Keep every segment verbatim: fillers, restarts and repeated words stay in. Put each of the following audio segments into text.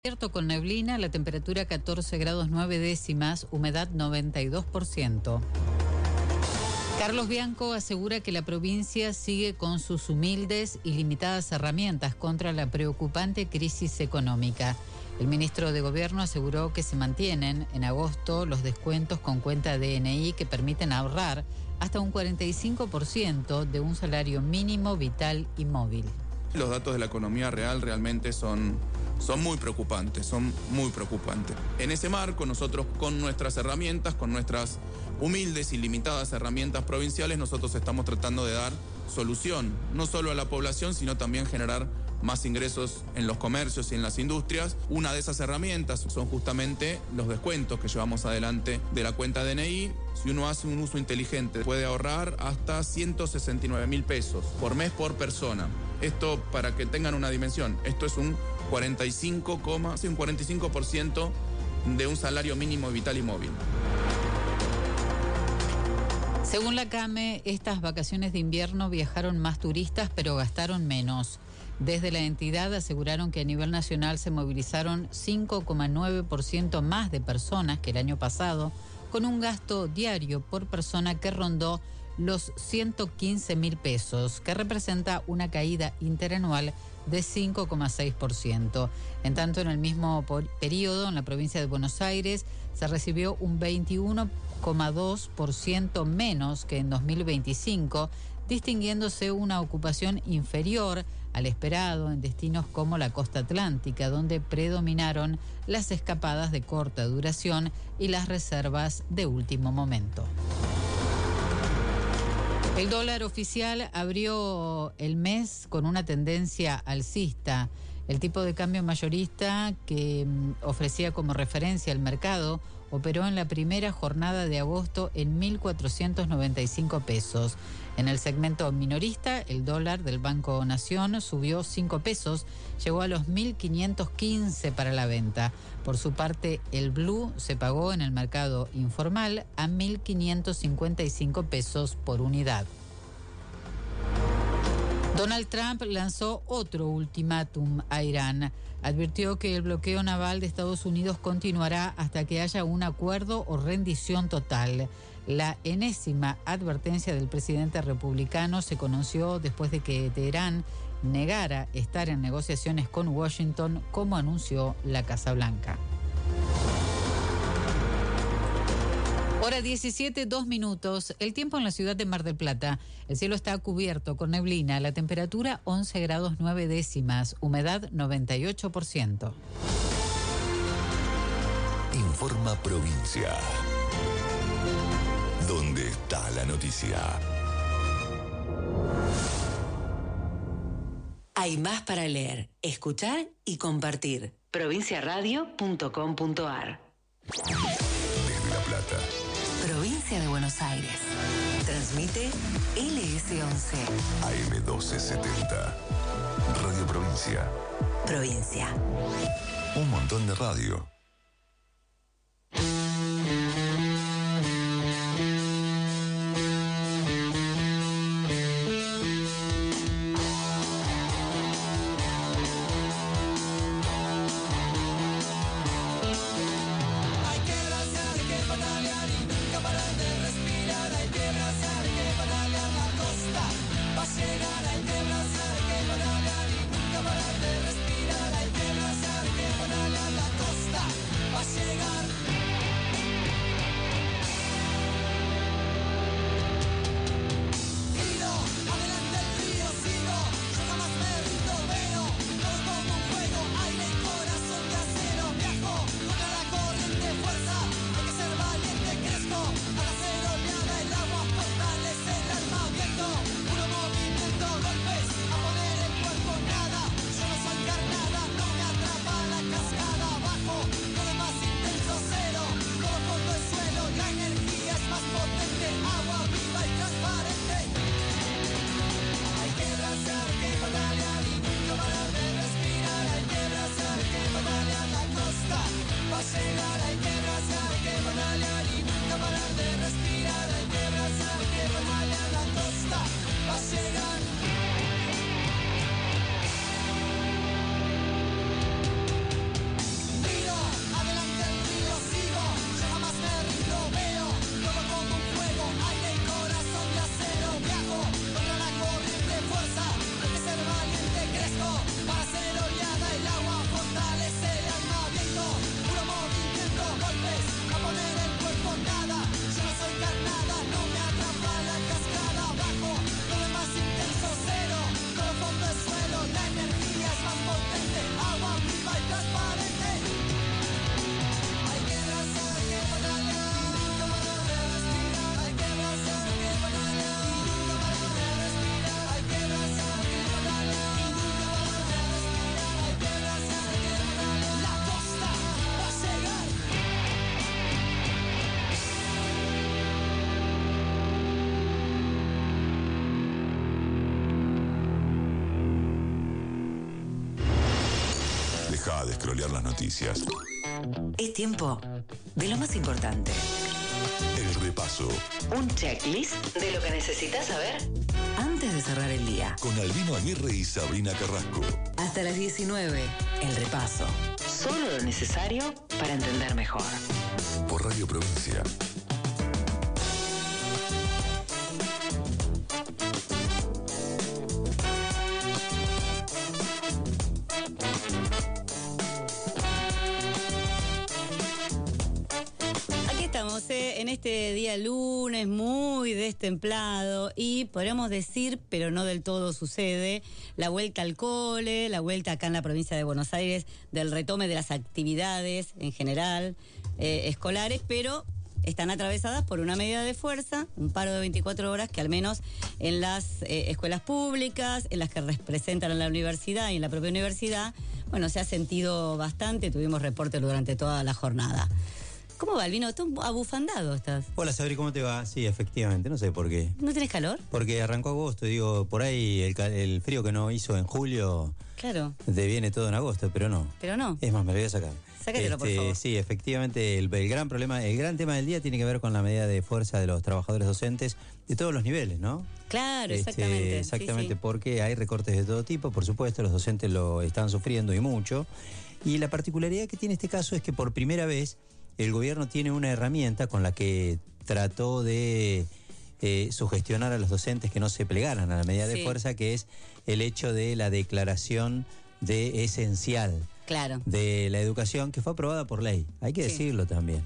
Cierto, con neblina, la temperatura catorce grados nueve décimas, humedad noventa y dos por ciento. Carlos Bianco asegura que la provincia sigue con sus humildes y limitadas herramientas contra la preocupante crisis económica. El ministro de Gobierno aseguró que se mantienen en agosto los descuentos con cuenta D N I que permiten ahorrar hasta un cuarenta y cinco por ciento de un salario mínimo vital y móvil. Los datos de la economía real realmente son, son muy preocupantes, son muy preocupantes. En ese marco, nosotros con nuestras herramientas, con nuestras humildes y limitadas herramientas provinciales, nosotros estamos tratando de dar solución, no solo a la población, sino también generar más ingresos en los comercios y en las industrias. Una de esas herramientas son justamente los descuentos que llevamos adelante de la cuenta D N I. Si uno hace un uso inteligente, puede ahorrar hasta ciento sesenta y nueve mil pesos por mes por persona. Esto, para que tengan una dimensión, esto es un cuarenta y cinco, sí, un cuarenta y cinco por ciento de un salario mínimo vital y móvil. Según la CAME, estas vacaciones de invierno viajaron más turistas, pero gastaron menos. Desde la entidad aseguraron que a nivel nacional se movilizaron cinco coma nueve por ciento más de personas que el año pasado, con un gasto diario por persona que rondó los ciento quince mil pesos, que representa una caída interanual de cinco coma seis por ciento. En tanto, en el mismo periodo, en la provincia de Buenos Aires, se recibió un veintiuno coma dos por ciento menos que en dos mil veinticinco, distinguiéndose una ocupación inferior al esperado en destinos como la costa atlántica, donde predominaron las escapadas de corta duración y las reservas de último momento. El dólar oficial abrió el mes con una tendencia alcista. El tipo de cambio mayorista que ofrecía como referencia el mercado operó en la primera jornada de agosto en mil cuatrocientos noventa y cinco pesos. En el segmento minorista, el dólar del Banco Nación subió cinco pesos, llegó a los mil quinientos quince para la venta. Por su parte, el blue se pagó en el mercado informal a mil quinientos cincuenta y cinco pesos por unidad. Donald Trump lanzó otro ultimátum a Irán. Advirtió que el bloqueo naval de Estados Unidos continuará hasta que haya un acuerdo o rendición total. La enésima advertencia del presidente republicano se conoció después de que Teherán negara estar en negociaciones con Washington, como anunció la Casa Blanca. Hora diecisiete, dos minutos. El tiempo en la ciudad de Mar del Plata. El cielo está cubierto con neblina. La temperatura once grados nueve décimas. Humedad noventa y ocho por ciento. Informa Provincia. ¿Dónde está la noticia? Hay más para leer, escuchar y compartir. provincia radio punto com punto a r. Desde La Plata. Provincia de Buenos Aires. Transmite L S once. A M doce setenta. Radio Provincia. Provincia. Un montón de radio. Respirar, hay que abrazar, hay que ponerle a la costa. a descrolear las noticias. Es tiempo de lo más importante. El repaso. Un checklist de lo que necesitas saber antes de cerrar el día. Con Albino Aguirre y Sabrina Carrasco. Hasta las diecinueve, el repaso. Solo lo necesario para entender mejor. Por Radio Provincia. Estamos eh, en este día lunes muy destemplado y podríamos decir, pero no del todo sucede, la vuelta al cole, la vuelta acá en la provincia de Buenos Aires del retome de las actividades en general eh, escolares, pero están atravesadas por una medida de fuerza, un paro de veinticuatro horas que al menos en las eh, escuelas públicas, en las que representan a la universidad y en la propia universidad, bueno, se ha sentido bastante, tuvimos reportes durante toda la jornada. ¿Cómo va, Albino? ¿Tú abufandado estás? Hola, Sabri, ¿cómo te va? Sí, efectivamente, no sé por qué. ¿No tenés calor? Porque arrancó agosto, digo, por ahí el, el frío que no hizo en julio... Claro. Te viene todo en agosto, pero no. Pero no. Es más, me lo voy a sacar. Sácatelo, este, por favor. Sí, efectivamente, el, el gran problema, el gran tema del día tiene que ver con la medida de fuerza de los trabajadores docentes de todos los niveles, ¿no? Claro, este, exactamente. Exactamente, sí, sí. Porque hay recortes de todo tipo, por supuesto, los docentes lo están sufriendo y mucho. Y la particularidad que tiene este caso es que por primera vez el gobierno tiene una herramienta con la que trató de eh, sugestionar a los docentes que no se plegaran a la medida sí. de fuerza, que es el hecho de la declaración de esencial claro. de la educación, que fue aprobada por ley. Hay que sí. decirlo también.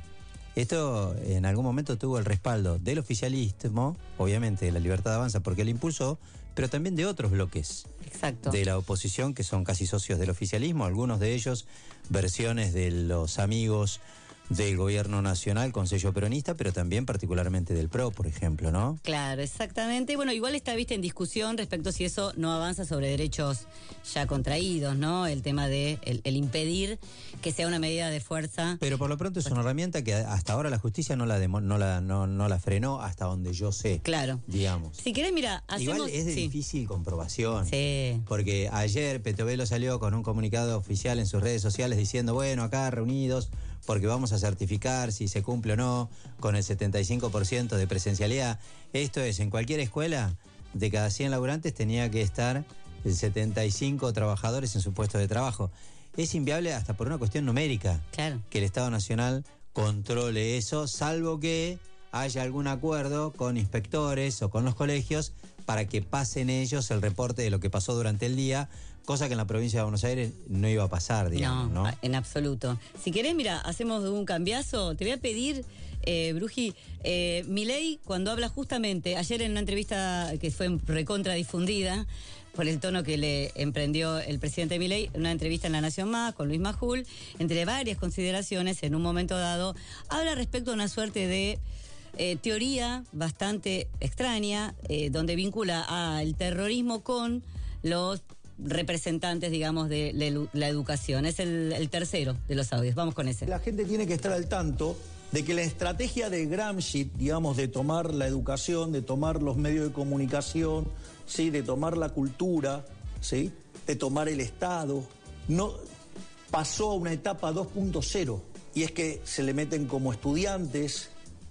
Esto en algún momento tuvo el respaldo del oficialismo, obviamente de la Libertad Avanza, porque lo impulsó, pero también de otros bloques Exacto. de la oposición, que son casi socios del oficialismo, algunos de ellos versiones de los amigos del gobierno nacional con sello peronista, pero también particularmente del P R O, por ejemplo, ¿no? Claro, exactamente. Y bueno, igual está vista en discusión respecto a si eso no avanza sobre derechos ya contraídos, ¿no? El tema de el, el impedir que sea una medida de fuerza. Pero por lo pronto es una herramienta que hasta ahora la justicia no la demo, no la no, no la frenó hasta donde yo sé. Claro. Digamos. Si querés, mira, hacemos... Igual es de sí. difícil comprobación. Sí. Porque ayer Petovelo salió con un comunicado oficial en sus redes sociales diciendo, bueno, acá reunidos porque vamos a certificar si se cumple o no con el setenta y cinco por ciento de presencialidad. Esto es, en cualquier escuela, de cada cien laburantes tenía que estar el setenta y cinco trabajadores en su puesto de trabajo. Es inviable hasta por una cuestión numérica claro. que el Estado Nacional controle eso, salvo que haya algún acuerdo con inspectores o con los colegios para que pasen ellos el reporte de lo que pasó durante el día, cosa que en la provincia de Buenos Aires no iba a pasar, digamos, ¿no? No, en absoluto. Si querés, mira, hacemos un cambiazo. Te voy a pedir, eh, Bruji, eh, Milei, cuando habla justamente, ayer en una entrevista que fue recontra difundida, por el tono que le emprendió el presidente Milei, una entrevista en La Nación Más con Luis Majul, entre varias consideraciones, en un momento dado, habla respecto a una suerte de eh, teoría bastante extraña, eh, donde vincula al terrorismo con los representantes, digamos, de la educación. Es el, el tercero de los audios. Vamos con ese. La gente tiene que estar al tanto de que la estrategia de Gramsci, digamos, de tomar la educación, de tomar los medios de comunicación, ¿sí?, de tomar la cultura, ¿sí?, de tomar el Estado, no pasó a una etapa dos punto cero. Y es que se le meten como estudiantes,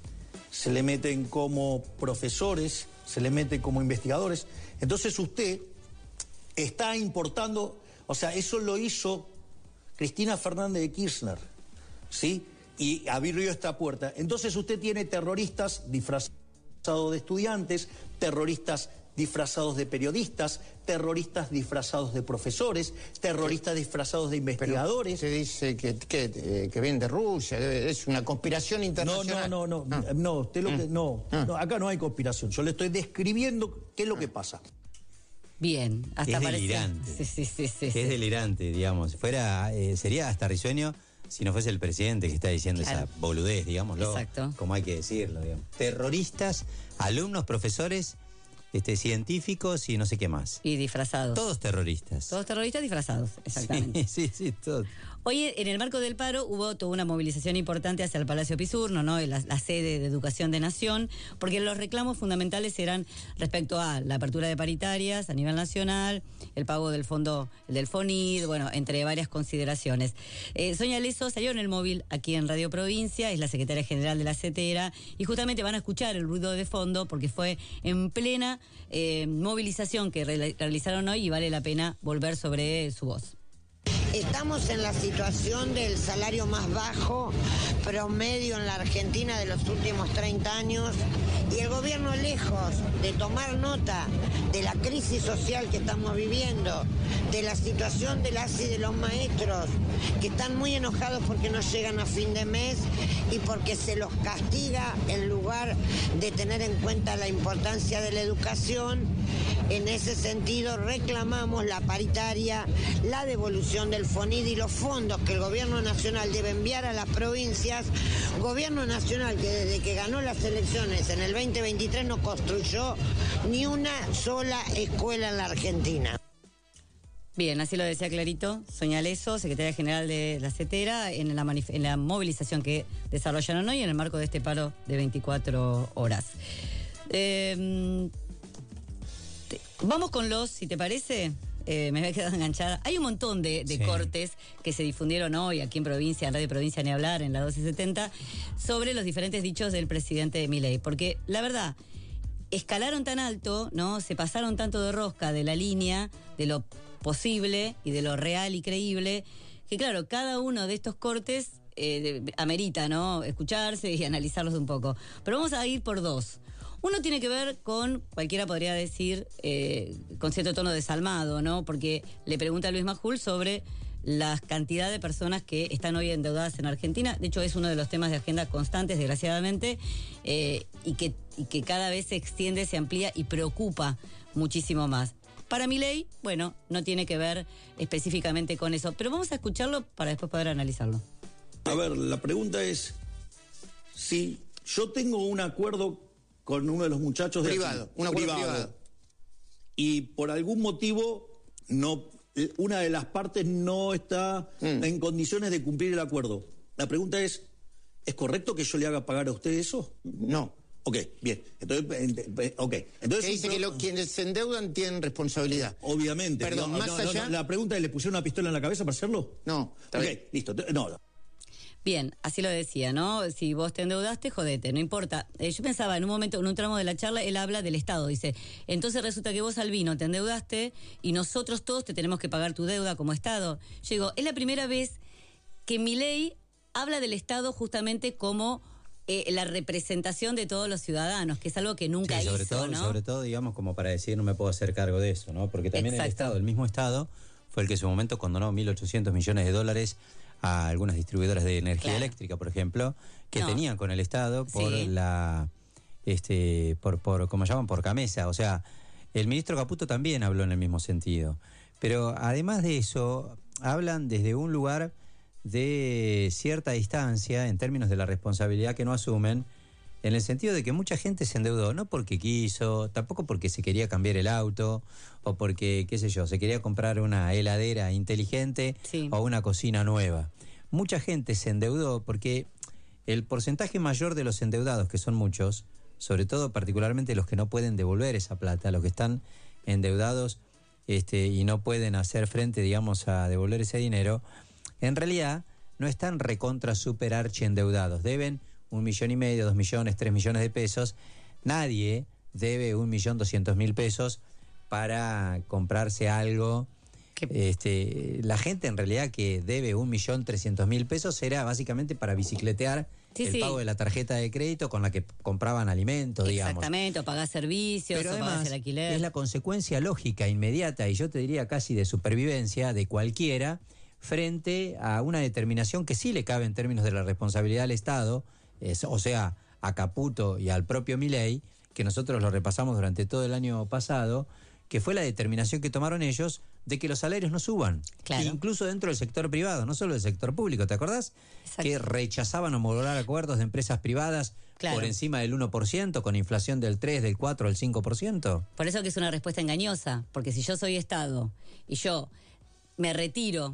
se le meten como profesores, se le meten como investigadores. Entonces usted está importando, o sea, eso lo hizo Cristina Fernández de Kirchner, ¿sí? Y abrió esta puerta. Entonces usted tiene terroristas disfrazados de estudiantes, terroristas disfrazados de periodistas, terroristas disfrazados de profesores, terroristas disfrazados de investigadores. Pero se dice que, que, eh, que viene de Rusia, es una conspiración internacional. No, no, no, no, ah. no, usted lo que, no, ah. no, acá no hay conspiración, yo le estoy describiendo qué es lo que pasa. Bien, hasta es parece... delirante. Sí, sí, sí, sí, es sí. delirante, digamos. Fuera, eh, sería hasta risueño si no fuese el presidente que está diciendo claro. esa boludez, digámoslo. Exacto. Como hay que decirlo, digamos. Terroristas, alumnos, profesores, este, científicos y no sé qué más. Y disfrazados. Todos terroristas. Todos terroristas disfrazados, exactamente. Sí, sí, sí, todos. Hoy, en el marco del paro, hubo toda una movilización importante hacia el Palacio Pisurno, ¿no? La, la sede de Educación de Nación, porque los reclamos fundamentales eran respecto a la apertura de paritarias a nivel nacional, el pago del fondo, el del FONID, bueno, entre varias consideraciones. Eh, Sonia Leso salió en el móvil aquí en Radio Provincia, es la secretaria general de la CETERA, y justamente van a escuchar el ruido de fondo porque fue en plena eh, movilización que re- realizaron hoy y vale la pena volver sobre su voz. Estamos en la situación del salario más bajo promedio en la Argentina de los últimos treinta años y el gobierno, lejos de tomar nota de la crisis social que estamos viviendo, de la situación de las y de los maestros que están muy enojados porque no llegan a fin de mes y porque se los castiga en lugar de tener en cuenta la importancia de la educación. En ese sentido reclamamos la paritaria, la devolución del FONID y los fondos que el gobierno nacional debe enviar a las provincias. Gobierno nacional que desde que ganó las elecciones en el veinte veintitrés no construyó ni una sola escuela en la Argentina. Bien, así lo decía clarito Sonia Leso, secretaria general de la CETERA, en la, manif- en la movilización que desarrollaron hoy en el marco de este paro de veinticuatro horas. Eh, te, vamos con los, si te parece... Eh, me había quedado enganchada. Hay un montón de, de sí. cortes que se difundieron hoy aquí en provincia, en Radio Provincia ni hablar, en la doce setenta, sobre los diferentes dichos del presidente Milei. Porque la verdad, escalaron tan alto, ¿no? Se pasaron tanto de rosca de la línea, de lo posible y de lo real y creíble, que claro, cada uno de estos cortes eh, de, amerita, ¿no? Escucharse y analizarlos un poco. Pero vamos a ir por dos. Uno tiene que ver con, cualquiera podría decir, eh, con cierto tono desalmado, ¿no? Porque le pregunta a Luis Majul sobre la cantidad de personas que están hoy endeudadas en Argentina. De hecho, es uno de los temas de agenda constantes, desgraciadamente, eh, y, que, y que cada vez se extiende, se amplía y preocupa muchísimo más. Para Milei, bueno, no tiene que ver específicamente con eso, pero vamos a escucharlo para después poder analizarlo. A ver, la pregunta es, si yo tengo un acuerdo con uno de los muchachos de privado, aquí, un acuerdo privado, privado, y por algún motivo no, una de las partes no está mm. en condiciones de cumplir el acuerdo. La pregunta es, ¿es correcto que yo le haga pagar a usted eso? No. Ok, bien. Entonces, okay. Entonces que dice que lo, quienes se endeudan tienen responsabilidad. Obviamente. Perdón, no, más no, allá... No, la pregunta es, ¿le pusieron una pistola en la cabeza para hacerlo? No. Ok, bien. Listo. No. Bien, así lo decía, ¿no? Si vos te endeudaste, jodete, no importa. Eh, yo pensaba, en un momento, en un tramo de la charla, él habla del Estado, dice, entonces resulta que vos, Albino, te endeudaste y nosotros todos te tenemos que pagar tu deuda como Estado. Yo digo, es la primera vez que Milei habla del Estado justamente como eh, la representación de todos los ciudadanos, que es algo que nunca sí, sobre hizo, todo, ¿no? Sobre todo, digamos, como para decir, no me puedo hacer cargo de eso, ¿no? Porque también Exacto. el Estado, el mismo Estado, fue el que en su momento condonó mil ochocientos millones de dólares a algunas distribuidoras de energía claro. eléctrica, por ejemplo, que no. tenían con el Estado por sí. la, este, por, por, ¿cómo llaman? Por Camesa. O sea, el ministro Caputo también habló en el mismo sentido. Pero además de eso, hablan desde un lugar de cierta distancia en términos de la responsabilidad que no asumen, en el sentido de que mucha gente se endeudó, no porque quiso, tampoco porque se quería cambiar el auto, o porque, qué sé yo, se quería comprar una heladera inteligente sí. o una cocina nueva. Mucha gente se endeudó porque el porcentaje mayor de los endeudados, que son muchos, sobre todo particularmente los que no pueden devolver esa plata, los que están endeudados este, y no pueden hacer frente, digamos, a devolver ese dinero, en realidad no están recontra super archi endeudados, deben un millón y medio, dos millones, tres millones de pesos. Nadie debe un millón doscientos mil pesos para comprarse algo. Este, la gente en realidad que debe un millón trescientos mil pesos era básicamente para bicicletear sí, el sí. pago de la tarjeta de crédito con la que compraban alimentos, digamos. Exactamente, o pagar servicios, pero o además, pagar el alquiler. Es la consecuencia lógica, inmediata, y yo te diría casi de supervivencia de cualquiera, frente a una determinación que sí le cabe en términos de la responsabilidad al Estado, es, o sea, a Caputo y al propio Milei, que nosotros lo repasamos durante todo el año pasado, que fue la determinación que tomaron ellos de que los salarios no suban, claro. incluso dentro del sector privado, no solo del sector público, ¿te acordás? Exacto. Que rechazaban homologar acuerdos de empresas privadas claro. por encima del uno por ciento, con inflación del tres, del cuatro, del cinco por ciento. Por eso que es una respuesta engañosa, porque si yo soy Estado y yo me retiro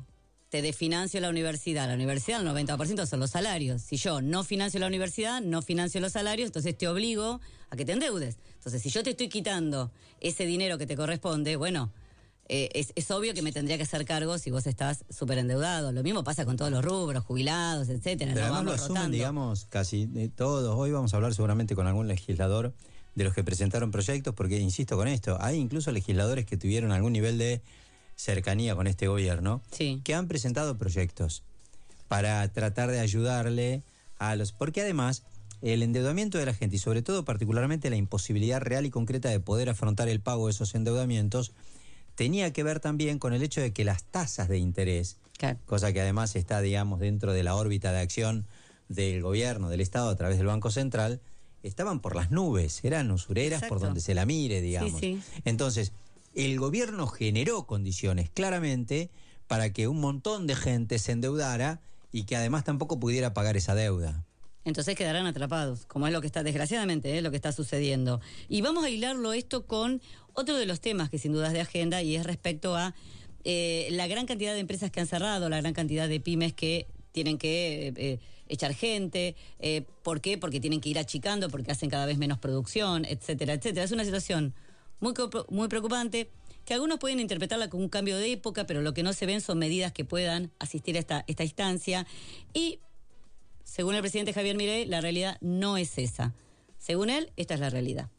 te desfinancio la universidad. La universidad, el noventa por ciento son los salarios. Si yo no financio la universidad, no financio los salarios, entonces te obligo a que te endeudes. Entonces, si yo te estoy quitando ese dinero que te corresponde, bueno, eh, es, es obvio que me tendría que hacer cargo si vos estás súper endeudado. Lo mismo pasa con todos los rubros, jubilados, etcétera. Pero no además vamos lo asumen, rotando. digamos, casi de todos. Hoy vamos a hablar seguramente con algún legislador de los que presentaron proyectos, porque, insisto con esto, hay incluso legisladores que tuvieron algún nivel de cercanía con este gobierno, sí, que han presentado proyectos para tratar de ayudarle a los... Porque además, el endeudamiento de la gente, y sobre todo particularmente la imposibilidad real y concreta de poder afrontar el pago de esos endeudamientos, tenía que ver también con el hecho de que las tasas de interés, claro, cosa que además está, digamos, dentro de la órbita de acción del gobierno, del Estado, a través del Banco Central, estaban por las nubes, eran usureras. Exacto. Por donde se la mire, digamos. Sí, sí. Entonces, el gobierno generó condiciones claramente para que un montón de gente se endeudara y que además tampoco pudiera pagar esa deuda. Entonces quedarán atrapados, como es lo que está, desgraciadamente, es lo que está sucediendo. Y vamos a hilarlo esto con otro de los temas que sin duda es de agenda, y es respecto a eh, la gran cantidad de empresas que han cerrado, la gran cantidad de pymes que tienen que eh, eh, echar gente. Eh, ¿Por qué? Porque tienen que ir achicando, porque hacen cada vez menos producción, etcétera, etcétera. Es una situación muy, muy preocupante, que algunos pueden interpretarla como un cambio de época, pero lo que no se ven son medidas que puedan asistir a esta, esta instancia. Y, según el presidente Javier Milei, la realidad no es esa. Según él, esta es la realidad.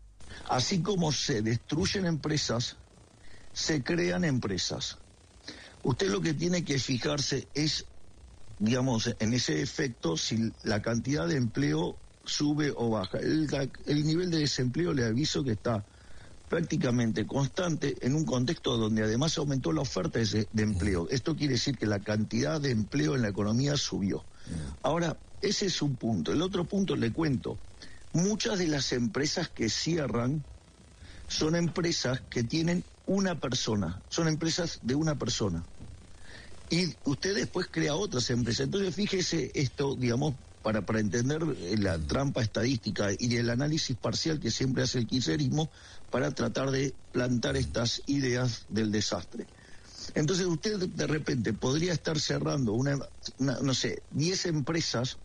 Así como se destruyen empresas, se crean empresas. Usted lo que tiene que fijarse es, digamos, en ese efecto, si la cantidad de empleo sube o baja. El, el nivel de desempleo, le aviso que está prácticamente constante en un contexto donde además aumentó la oferta de, de empleo. Esto quiere decir que la cantidad de empleo en la economía subió. Ahora, ese es un punto. El otro punto, le cuento, muchas de las empresas que cierran son empresas que tienen una persona, son empresas de una persona. Y usted después crea otras empresas. Entonces, fíjese esto, digamos, para, para entender la trampa estadística y el análisis parcial que siempre hace el kirchnerismo para tratar de plantar estas ideas del desastre. Entonces, usted de repente podría estar cerrando una, una no sé, diez empresas,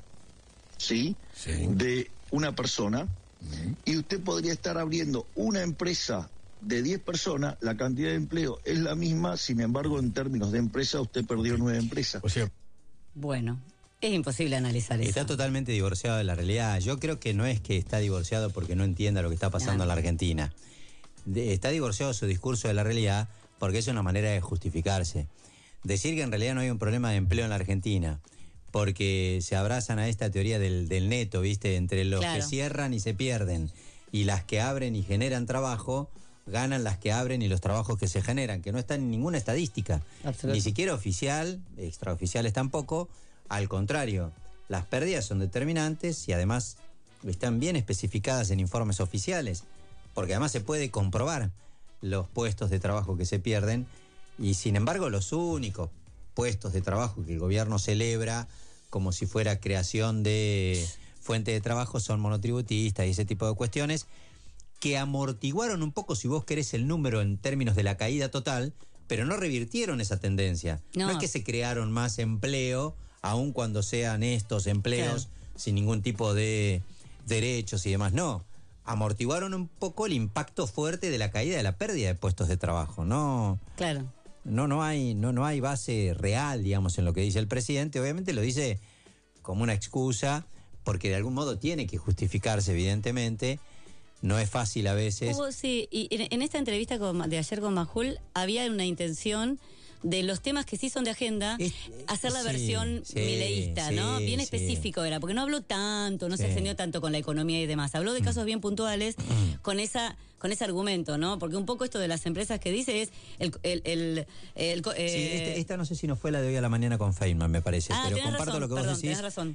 ¿sí? Sí. De una persona, uh-huh. Y usted podría estar abriendo una empresa de diez personas, la cantidad de empleo es la misma, sin embargo, en términos de empresa, usted perdió nueve empresas. O sea, bueno, es imposible analizar eso. Está totalmente divorciado de la realidad. Yo creo que no es que está divorciado porque no entienda lo que está pasando no. en la Argentina. De, está divorciado su discurso de la realidad porque es una manera de justificarse. Decir que en realidad no hay un problema de empleo en la Argentina porque se abrazan a esta teoría del, del neto, ¿viste? Entre los claro. que cierran y se pierden y las que abren y generan trabajo, ganan las que abren y los trabajos que se generan, que no están en ninguna estadística, ni siquiera oficial, extraoficiales tampoco. Al contrario, las pérdidas son determinantes y además están bien especificadas en informes oficiales, porque además se puede comprobar los puestos de trabajo que se pierden, y sin embargo los únicos puestos de trabajo que el gobierno celebra como si fuera creación de fuente de trabajo son monotributistas y ese tipo de cuestiones, que amortiguaron un poco, si vos querés, el número en términos de la caída total, pero no revirtieron esa tendencia. No, no es que se crearon más empleo, aun cuando sean estos empleos claro. sin ningún tipo de derechos y demás, no. Amortiguaron un poco el impacto fuerte de la caída de la pérdida de puestos de trabajo. No, claro. no, no hay, no, no hay base real, digamos, en lo que dice el presidente. Obviamente lo dice como una excusa, porque de algún modo tiene que justificarse, evidentemente. No es fácil a veces. Oh, sí, y en esta entrevista con, de ayer con Majul había una intención de los temas que sí son de agenda, es, hacer la sí, versión sí, mileísta, sí, ¿no? Bien sí. específico era, porque no habló tanto, no sí. se extendió tanto con la economía y demás. Habló de casos mm. bien puntuales mm. con esa con ese argumento, ¿no? Porque un poco esto de las empresas que dice es el... el, el, el, el sí, eh, este, esta no sé si no fue la de hoy a la mañana con Feynman, me parece, ah, pero comparto razón, lo que vos perdón, decís, razón.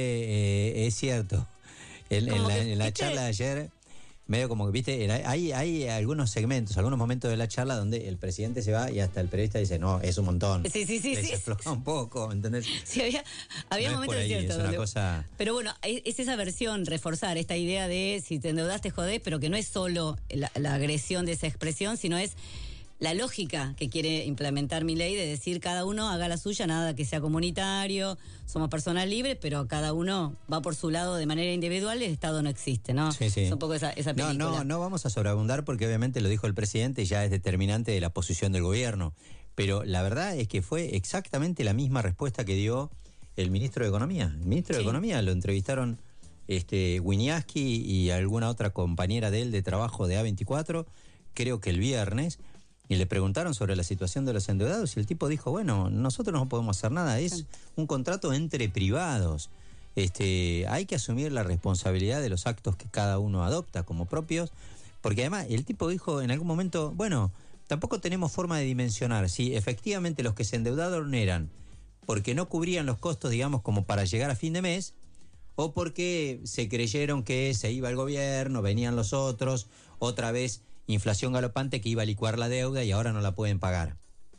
que eh, es cierto. En, en, la, en la charla de ayer... medio como que, viste, hay, hay algunos segmentos, algunos momentos de la charla donde el presidente se va y hasta el periodista dice, no, es un montón. Sí, sí, sí. Les sí. afloja un poco, ¿entendés? Sí, había, había no momentos es por ahí, ciertos. es una donde... cosa... Pero bueno, es esa versión, reforzar esta idea de si te endeudaste, jodés, pero que no es solo la, la agresión de esa expresión, sino es la lógica que quiere implementar Milei de decir cada uno haga la suya, nada que sea comunitario, somos personas libres, pero cada uno va por su lado de manera individual y el Estado no existe, ¿no? Sí, sí. Es un poco esa, esa película. No, no, no vamos a sobreabundar porque obviamente lo dijo el presidente y ya es determinante de la posición del gobierno. Pero la verdad es que fue exactamente la misma respuesta que dio el ministro de Economía. El ministro Sí. de Economía lo entrevistaron este, Winiarski y alguna otra compañera de él de trabajo de A veinticuatro, creo que el viernes, y le preguntaron sobre la situación de los endeudados y el tipo dijo, bueno, nosotros no podemos hacer nada, es un contrato entre privados. Este, hay que asumir la responsabilidad de los actos que cada uno adopta como propios, porque además el tipo dijo en algún momento, bueno, tampoco tenemos forma de dimensionar si efectivamente los que se endeudaron eran porque no cubrían los costos, digamos, como para llegar a fin de mes, o porque se creyeron que se iba el gobierno, venían los otros, otra vez inflación galopante que iba a licuar la deuda y ahora no la pueden pagar.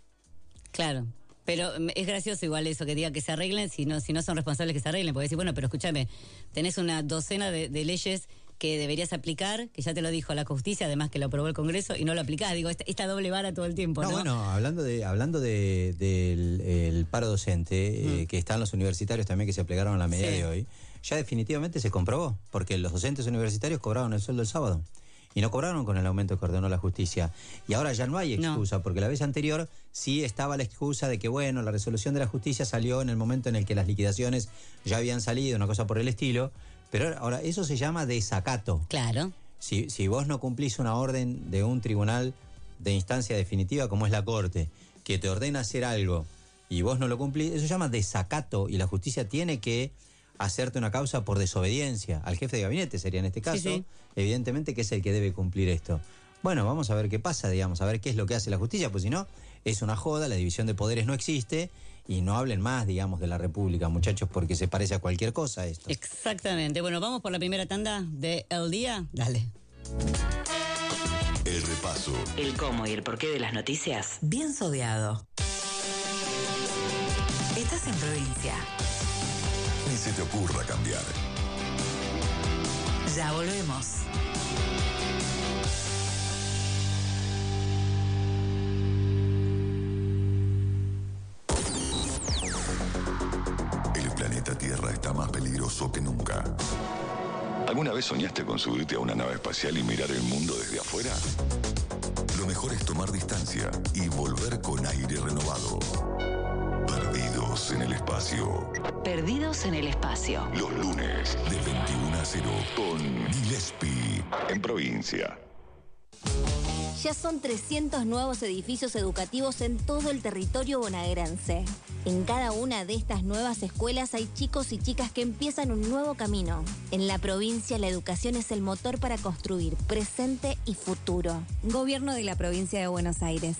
Claro, pero es gracioso igual eso, que diga que se arreglen, si no, si no son responsables que se arreglen, porque decir, bueno, pero escúchame, tenés una docena de, de leyes que deberías aplicar, que ya te lo dijo la justicia, además que lo aprobó el Congreso, y no lo aplicás. Digo, esta, esta doble vara todo el tiempo, ¿no? No, bueno, hablando de hablando de, del el paro docente, Mm. eh, que están los universitarios también que se plegaron a la medida Sí. de hoy, ya definitivamente se comprobó, porque los docentes universitarios cobraron el sueldo el sábado. Y no cobraron con el aumento que ordenó la justicia. Y ahora ya no hay excusa, no. porque la vez anterior sí estaba la excusa de que, bueno, la resolución de la justicia salió en el momento en el que las liquidaciones ya habían salido, una cosa por el estilo. Pero ahora, eso se llama desacato. Claro. Si, si vos no cumplís una orden de un tribunal de instancia definitiva como es la Corte, que te ordena hacer algo y vos no lo cumplís, eso se llama desacato y la justicia tiene que hacerte una causa por desobediencia. Al jefe de gabinete sería en este caso, sí, sí. evidentemente que es el que debe cumplir esto. Bueno, vamos a ver qué pasa, digamos, a ver qué es lo que hace la justicia, pues si no, es una joda, la división de poderes no existe y no hablen más, digamos, de la República, muchachos, porque se parece a cualquier cosa esto. Exactamente. Bueno, vamos por la primera tanda de El Día. Dale. El repaso. El cómo y el porqué de las noticias. Bien sodeado. Estás en provincia. Ni se te ocurra cambiar. Ya volvemos. El planeta Tierra está más peligroso que nunca. ¿Alguna vez soñaste con subirte a una nave espacial y mirar el mundo desde afuera? Lo mejor es tomar distancia y volver con aire renovado. Perdidos en el espacio. Perdidos en el espacio. Los lunes de veintiuno a cero con Gillespie en provincia. Ya son trescientos nuevos edificios educativos en todo el territorio bonaerense. En cada una de estas nuevas escuelas hay chicos y chicas que empiezan un nuevo camino. En la provincia, la educación es el motor para construir presente y futuro. Gobierno de la provincia de Buenos Aires.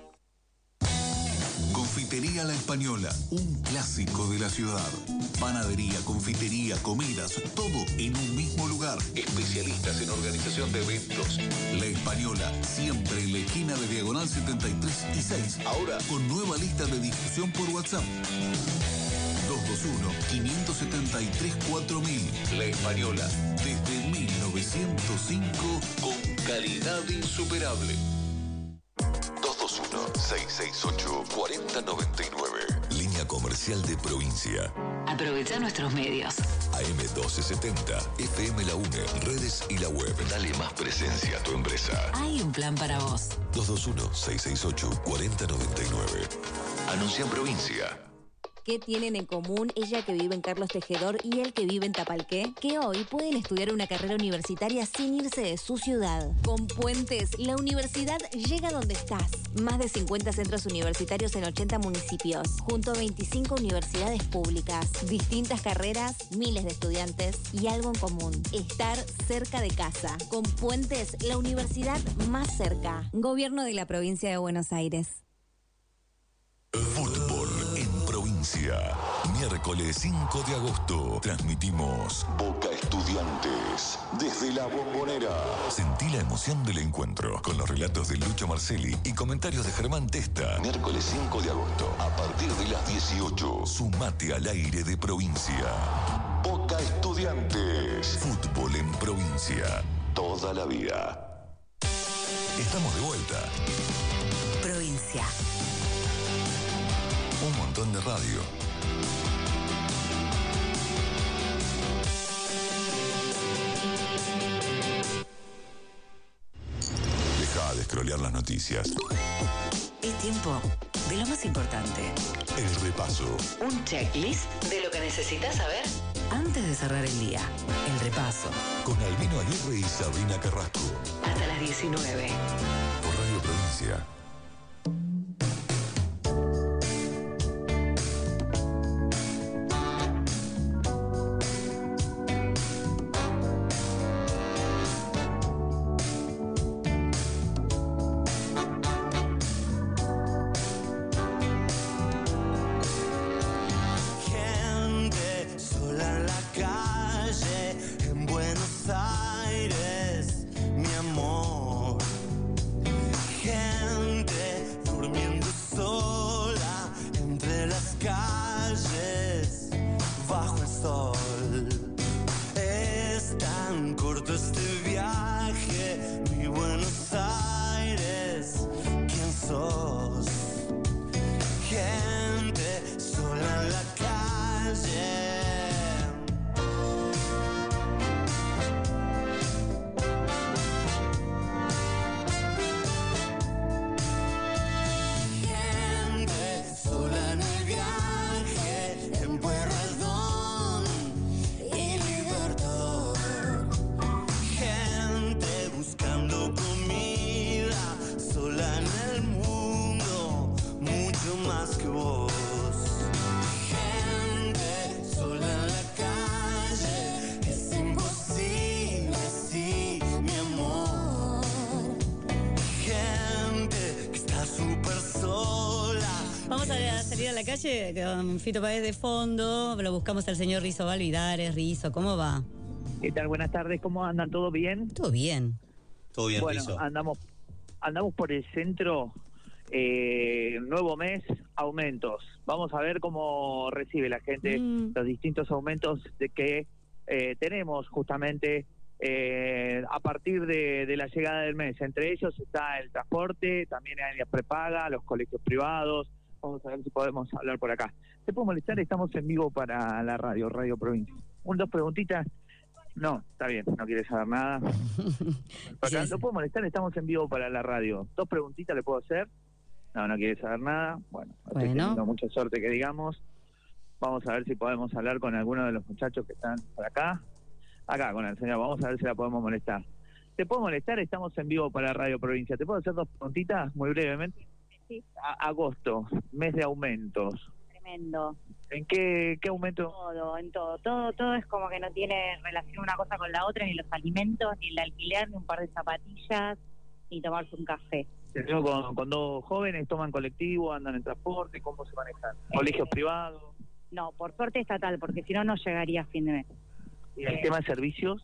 Confitería La Española, un clásico de la ciudad. Panadería, confitería, comidas, todo en un mismo lugar. Especialistas en organización de eventos. La Española, siempre en la esquina de Diagonal setenta y tres y seis. Ahora con nueva lista de difusión por WhatsApp. dos dos uno, cinco siete tres, cuatro mil. La Española, desde mil novecientos cinco, con calidad insuperable. dos dos uno, seis seis ocho, cuatro cero nueve nueve. Línea comercial de provincia. Aprovecha nuestros medios. A M doce setenta, F M La UNE, redes y la web. Dale más presencia a tu empresa. Hay un plan para vos. dos dos uno, seis seis ocho, cuatro cero nueve nueve. Anuncia en provincia. ¿Qué tienen en común ella que vive en Carlos Tejedor y él que vive en Tapalqué? Que hoy pueden estudiar una carrera universitaria sin irse de su ciudad. Con Puentes, la universidad llega donde estás. Más de cincuenta centros universitarios en ochenta municipios, junto a veinticinco universidades públicas. Distintas carreras, miles de estudiantes y algo en común: estar cerca de casa. Con Puentes, la universidad más cerca. Gobierno de la provincia de Buenos Aires. Fútbol en provincia. Miércoles cinco de agosto transmitimos Boca Estudiantes desde la Bombonera. Sentí la emoción del encuentro con los relatos de Lucho Marcelli y comentarios de Germán Testa. Miércoles cinco de agosto a partir de las dieciocho. Sumate al aire de provincia. Boca Estudiantes. Fútbol en provincia. Toda la vida. Estamos de vuelta. provincia. Un montón de radio. Deja de scrollear las noticias. Es tiempo de lo más importante. El repaso. Un checklist de lo que necesitas saber antes de cerrar el día. El repaso. Con Albino Aguirre y Sabrina Carrasco. Hasta las diecinueve. Por Radio Provincia. Con Fito Páez de fondo, lo buscamos al señor Rizo Valvidares. Rizo, ¿cómo va? ¿Qué tal? Buenas tardes, ¿cómo andan? ¿Todo bien? Todo bien. Todo bien, bueno, Rizo. andamos, andamos por el centro, eh, nuevo mes, aumentos. Vamos a ver cómo recibe la gente mm. los distintos aumentos de que eh, tenemos justamente eh, a partir de, de la llegada del mes. Entre ellos está el transporte, también hay la prepaga, los colegios privados. Vamos a ver si podemos hablar por acá. ¿Te puedo molestar? Estamos en vivo para la radio, Radio Provincia. Un, dos preguntitas. No, está bien, no quieres saber nada. Acá, ¿no puedo molestar? Estamos en vivo para la radio. Dos preguntitas le puedo hacer. No, no quieres saber nada. Bueno, estoy bueno. teniendo mucha suerte que digamos. Vamos a ver si podemos hablar con alguno de los muchachos que están por acá. Acá, con el señor. Vamos a ver si la podemos molestar. ¿Te puedo molestar? Estamos en vivo para Radio Provincia. ¿Te puedo hacer dos preguntitas muy brevemente? Sí. A agosto, mes de aumentos. Tremendo. ¿En qué, qué aumento? Todo, en todo. Todo todo es como que no tiene relación una cosa con la otra, ni los alimentos, ni el alquiler, ni un par de zapatillas, ni tomarse un café. Con, con dos jóvenes, toman colectivo, andan en transporte, ¿cómo se manejan? ¿Colegios privados? No, por suerte estatal, porque si no, no llegaría a fin de mes. ¿Y el eh, tema de servicios?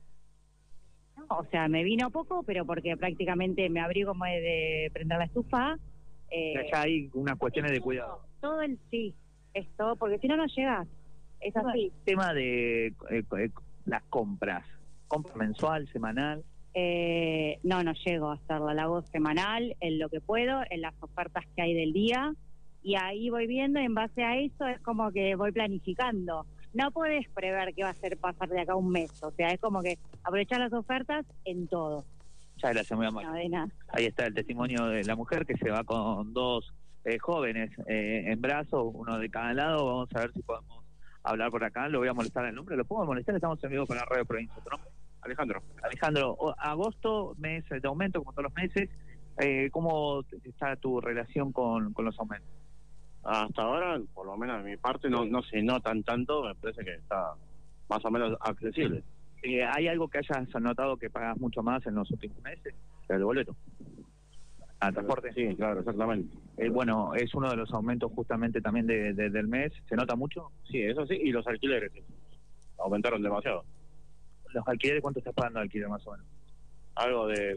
No, o sea, me vino poco, pero porque prácticamente me abrí como de, de prender la estufa. Eh, ya hay unas cuestiones de cuidado. Todo el sí, es todo, porque si no, no llegas. Es así. El tema de eh, eh, las compras, ¿compra mensual, semanal? Eh, no, no llego a hacerla, la hago semanal, en lo que puedo, en las ofertas que hay del día, y ahí voy viendo, en base a eso es como que voy planificando. No podés prever qué va a ser pasar de acá a un mes, o sea, es como que aprovechar las ofertas en todo. Ya gracias, muy amable. No, de nada. Ahí está el testimonio de la mujer que se va con dos eh, jóvenes eh, en brazos, uno de cada lado. Vamos a ver si podemos hablar por acá. Lo voy a molestar el nombre. ¿Lo puedo molestar? Estamos en vivo con la Radio Provincia. ¿Tu nombre? Alejandro. Alejandro, agosto, mes de aumento, como todos los meses. Eh, ¿Cómo está tu relación con, con los aumentos? Hasta ahora, por lo menos de mi parte, no, no se notan tanto. Me parece que está más o menos accesible. Eh, ¿Hay algo que hayas notado que pagas mucho más en los últimos meses? El boleto. ¿Al transporte? Sí, claro, exactamente. Eh, bueno, es uno de los aumentos justamente también de, de, del mes. ¿Se nota mucho? Sí, eso sí, y los alquileres. Sí. Aumentaron demasiado. ¿Los alquileres cuánto estás pagando de alquiler más o menos? Algo de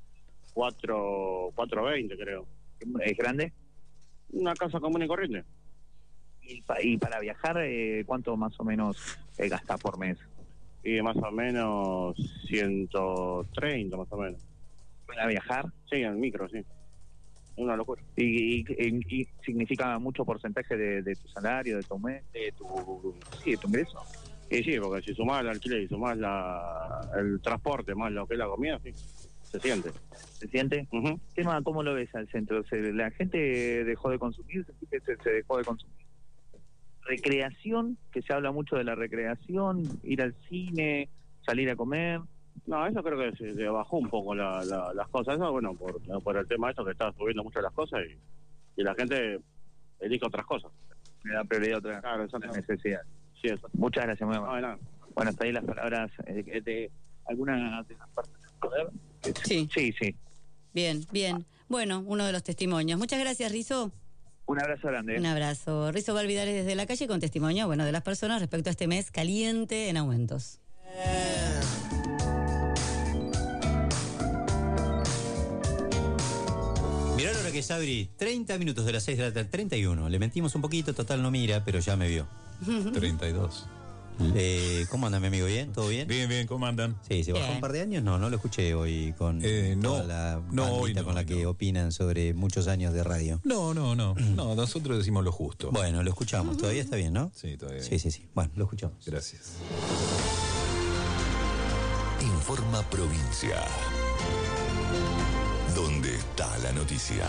cuatro, cuatro veinte creo. ¿Es grande? Una casa común y corriente. ¿Y, pa, y para viajar eh, cuánto más o menos eh, gasta por mes? Y más o menos ciento treinta más o menos. ¿Para viajar? Sí, en el micro, sí. una locura. Y, y, y, y significa mucho porcentaje de, de tu salario, de tu mes, de tu, sí, de tu ingreso. Y sí, porque si sumás el alquiler y sumás la, el transporte más lo que es la comida, sí, se siente. ¿Se siente? Uh-huh. Tema, ¿cómo lo ves al centro? ¿Se, ¿La gente dejó de consumir? ¿Sentís que se, se dejó de consumir? ¿Recreación? Que se habla mucho de la recreación, ir al cine, salir a comer. No, eso creo que se, se bajó un poco la, la, las cosas. Eso, bueno, por, por el tema de esto que está subiendo mucho las cosas y, y la gente elige otras cosas. Le da prioridad a otras claro, necesidad. Sí, eso. Muchas gracias, muy amable. No, no. Bueno, hasta ahí las palabras eh, de alguna de las partes del poder. Sí. Sí, sí. Bien, bien. Bueno, uno de los testimonios. Muchas gracias, Rizo. Un abrazo grande. Un abrazo. Rizo Valvidares desde la calle con testimonio, bueno, de las personas respecto a este mes caliente en aumentos. Mirá la hora que es, Sabri. treinta minutos de las seis de la tarde. treinta y uno. Le mentimos un poquito, total no mira, pero ya me vio. treinta y dos. Eh, ¿Cómo anda mi amigo? ¿Bien? ¿Todo bien? Bien, bien, ¿cómo andan? Sí, ¿se bajó Bien. un par de años? No, no lo escuché hoy con Eh, no, toda la no, bandita hoy no, con la que opinan sobre muchos años de radio. No, no, no. No, nosotros decimos lo justo. Bueno, lo escuchamos. Todavía está bien, ¿no? Sí, todavía. Sí, sí, sí. Bueno, lo escuchamos. Gracias. Informa Provincia. ¿Dónde está la noticia?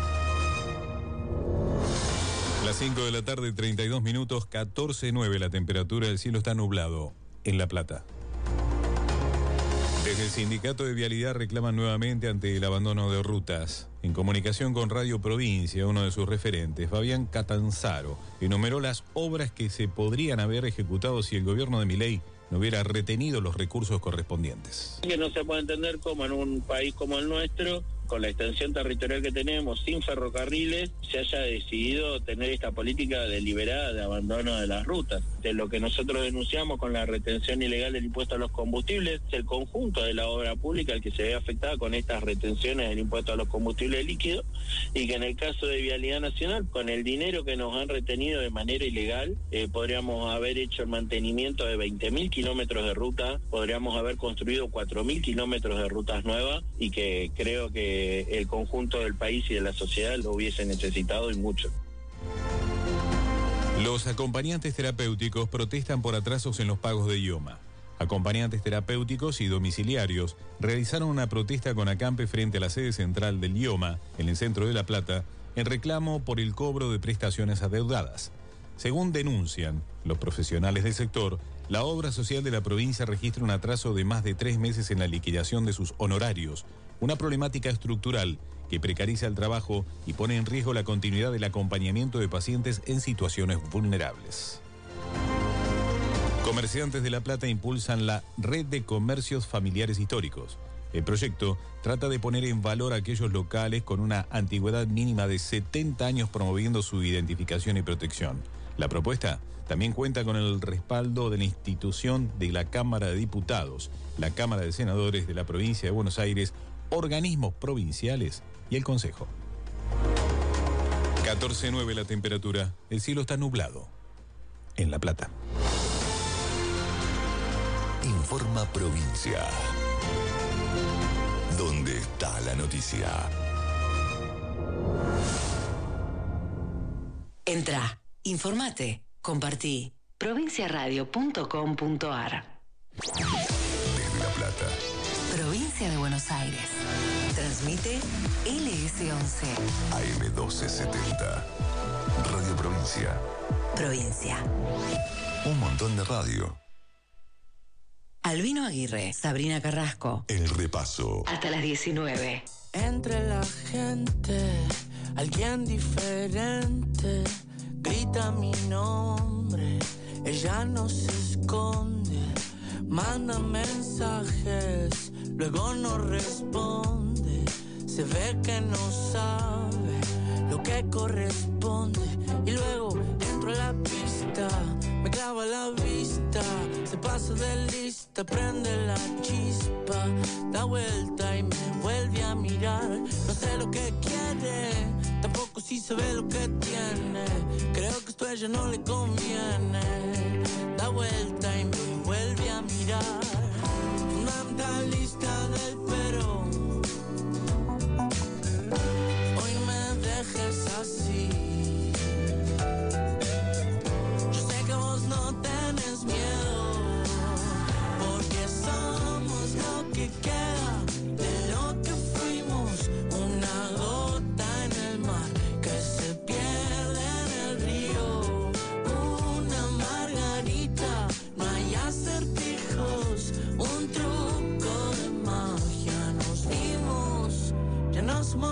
Las cinco de la tarde, treinta y dos minutos, catorce nueve la temperatura, el cielo está nublado en La Plata. Desde el Sindicato de Vialidad reclaman nuevamente ante el abandono de rutas. En comunicación con Radio Provincia, uno de sus referentes, Fabián Catanzaro, enumeró las obras que se podrían haber ejecutado si el gobierno de Milei no hubiera retenido los recursos correspondientes. Que no se puede entender cómo en un país como el nuestro, con la extensión territorial que tenemos, sin ferrocarriles, se haya decidido tener esta política deliberada de abandono de las rutas. De lo que nosotros denunciamos con la retención ilegal del impuesto a los combustibles, es el conjunto de la obra pública el que se ve afectada con estas retenciones del impuesto a los combustibles líquidos, y que en el caso de Vialidad Nacional, con el dinero que nos han retenido de manera ilegal, eh, podríamos haber hecho el mantenimiento de veinte mil kilómetros de ruta, podríamos haber construido cuatro mil kilómetros de rutas nuevas, y que creo que el conjunto del país y de la sociedad lo hubiese necesitado y mucho. Los acompañantes terapéuticos protestan por atrasos en los pagos de IOMA. Acompañantes terapéuticos y domiciliarios realizaron una protesta con acampe frente a la sede central del IOMA, en el centro de La Plata, en reclamo por el cobro de prestaciones adeudadas. Según denuncian los profesionales del sector, la obra social de la provincia registra un atraso de más de tres meses en la liquidación de sus honorarios, una problemática estructural que precariza el trabajo y pone en riesgo la continuidad del acompañamiento de pacientes en situaciones vulnerables. Comerciantes de La Plata impulsan la Red de Comercios Familiares Históricos. El proyecto trata de poner en valor a aquellos locales con una antigüedad mínima de setenta años, promoviendo su identificación y protección. La propuesta también cuenta con el respaldo de la institución de la Cámara de Diputados, la Cámara de Senadores de la Provincia de Buenos Aires, organismos provinciales y el Consejo. catorce nueve la temperatura, el cielo está nublado en La Plata. Informa Provincia. ¿Dónde está la noticia? Entra, informate, compartí. provinciaradio punto com punto ar. Desde La Plata. Provincia de Buenos Aires. Transmite L S once. A M doce setenta. Radio Provincia. Provincia. Un montón de radio. Albino Aguirre, Sabrina Carrasco. El repaso. Hasta las diecinueve. Entre la gente, alguien diferente grita mi nombre. Ella no se esconde, manda mensajes, luego no responde. Se ve que no sabe lo que corresponde. Y luego entro a la pista, me clava la vista, se pasa de lista, prende la chispa, da vuelta y me vuelve a mirar. No sé lo que quiere, tampoco si sabe lo que tiene. Creo que esto a ella no le conviene. Da vuelta y me vuelve a mirar. Fundamentalista del pero hoy me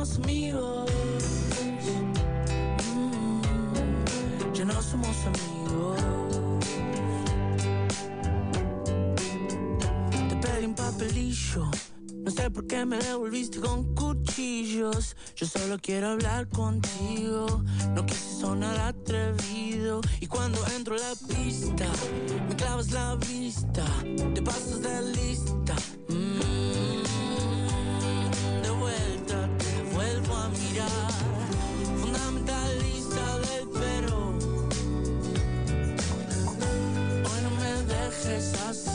somos amigos. Mm, ya no somos amigos. Te pedí un papelillo. No sé por qué me devolviste con cuchillos. Yo solo quiero hablar contigo. No quise sonar atrevido. Y cuando entro a la pista, me clavas la vista. Te pasas de lista. Mm, de vuelta te vuelvo a mirar. Fundamentalista del pero. Hoy no me dejes así.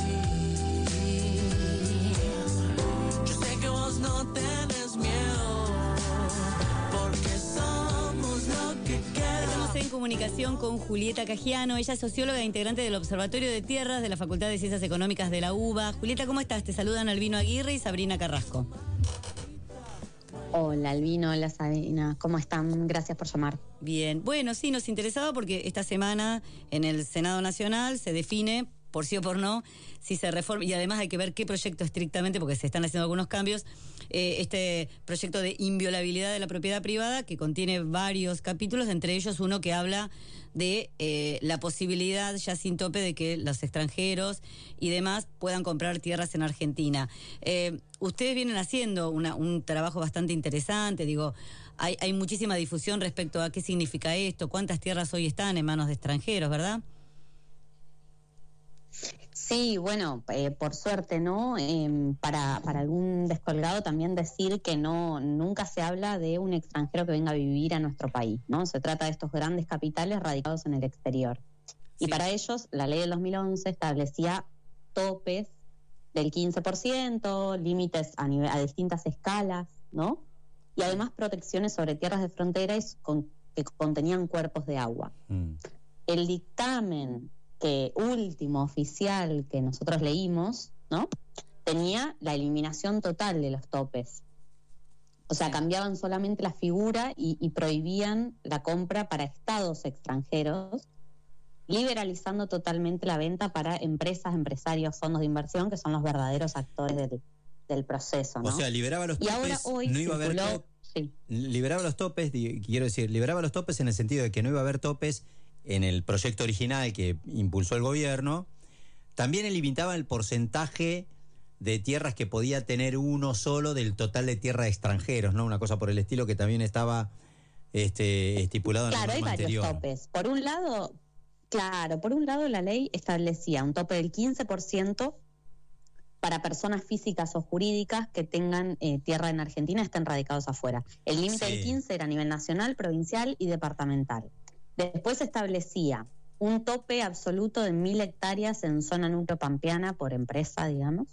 No tenés miedo, porque somos lo que queda. Estamos en comunicación con Julieta Cagiano. Ella es socióloga e integrante del Observatorio de Tierras de la Facultad de Ciencias Económicas de la UBA. Julieta, ¿cómo estás? Te saludan Albino Aguirre y Sabrina Carrasco. Hola Albino, hola Sabrina, ¿cómo están? Gracias por llamar. Bien, bueno, sí, nos interesaba porque esta semana en el Senado Nacional se define, por sí o por no, si se reforma, y además hay que ver qué proyecto estrictamente, porque se están haciendo algunos cambios, eh, este proyecto de inviolabilidad de la propiedad privada, que contiene varios capítulos, entre ellos uno que habla de eh, la posibilidad, ya sin tope, de que los extranjeros y demás puedan comprar tierras en Argentina. Eh, ustedes vienen haciendo una, un trabajo bastante interesante, digo, hay, hay muchísima difusión respecto a qué significa esto, cuántas tierras hoy están en manos de extranjeros, ¿verdad? Sí, bueno, eh, por suerte, ¿no? Eh, para, para algún descolgado también decir que no nunca se habla de un extranjero que venga a vivir a nuestro país, ¿no? Se trata de estos grandes capitales radicados en el exterior. Sí. Y para ellos, la ley del dos mil once establecía topes del quince por ciento, límites a, nivel, a distintas escalas, ¿no? Y además protecciones sobre tierras de frontera con, que contenían cuerpos de agua. Mm. El dictamen que último oficial que nosotros leímos, ¿no? Tenía la eliminación total de los topes. O sea, cambiaban solamente la figura y, y prohibían la compra para estados extranjeros, liberalizando totalmente la venta para empresas, empresarios, fondos de inversión, que son los verdaderos actores del, del proceso, ¿no? O sea, liberaba los topes, y ahora, hoy no iba a haber top, sí. liberaba los topes, quiero decir, liberaba los topes en el sentido de que no iba a haber topes en el proyecto original que impulsó el gobierno. También limitaba el porcentaje de tierras que podía tener uno solo del total de tierras de extranjeros, ¿no? Una cosa por el estilo que también estaba este, estipulado en la norma anterior. Claro, hay varios topes. Por un lado, claro, por un lado la ley establecía un tope del quince por ciento para personas físicas o jurídicas que tengan eh, tierra en Argentina, estén radicados afuera. El límite sí. del quince era a nivel nacional, provincial y departamental. Después establecía un tope absoluto de mil hectáreas en zona núcleo pampeana por empresa, digamos,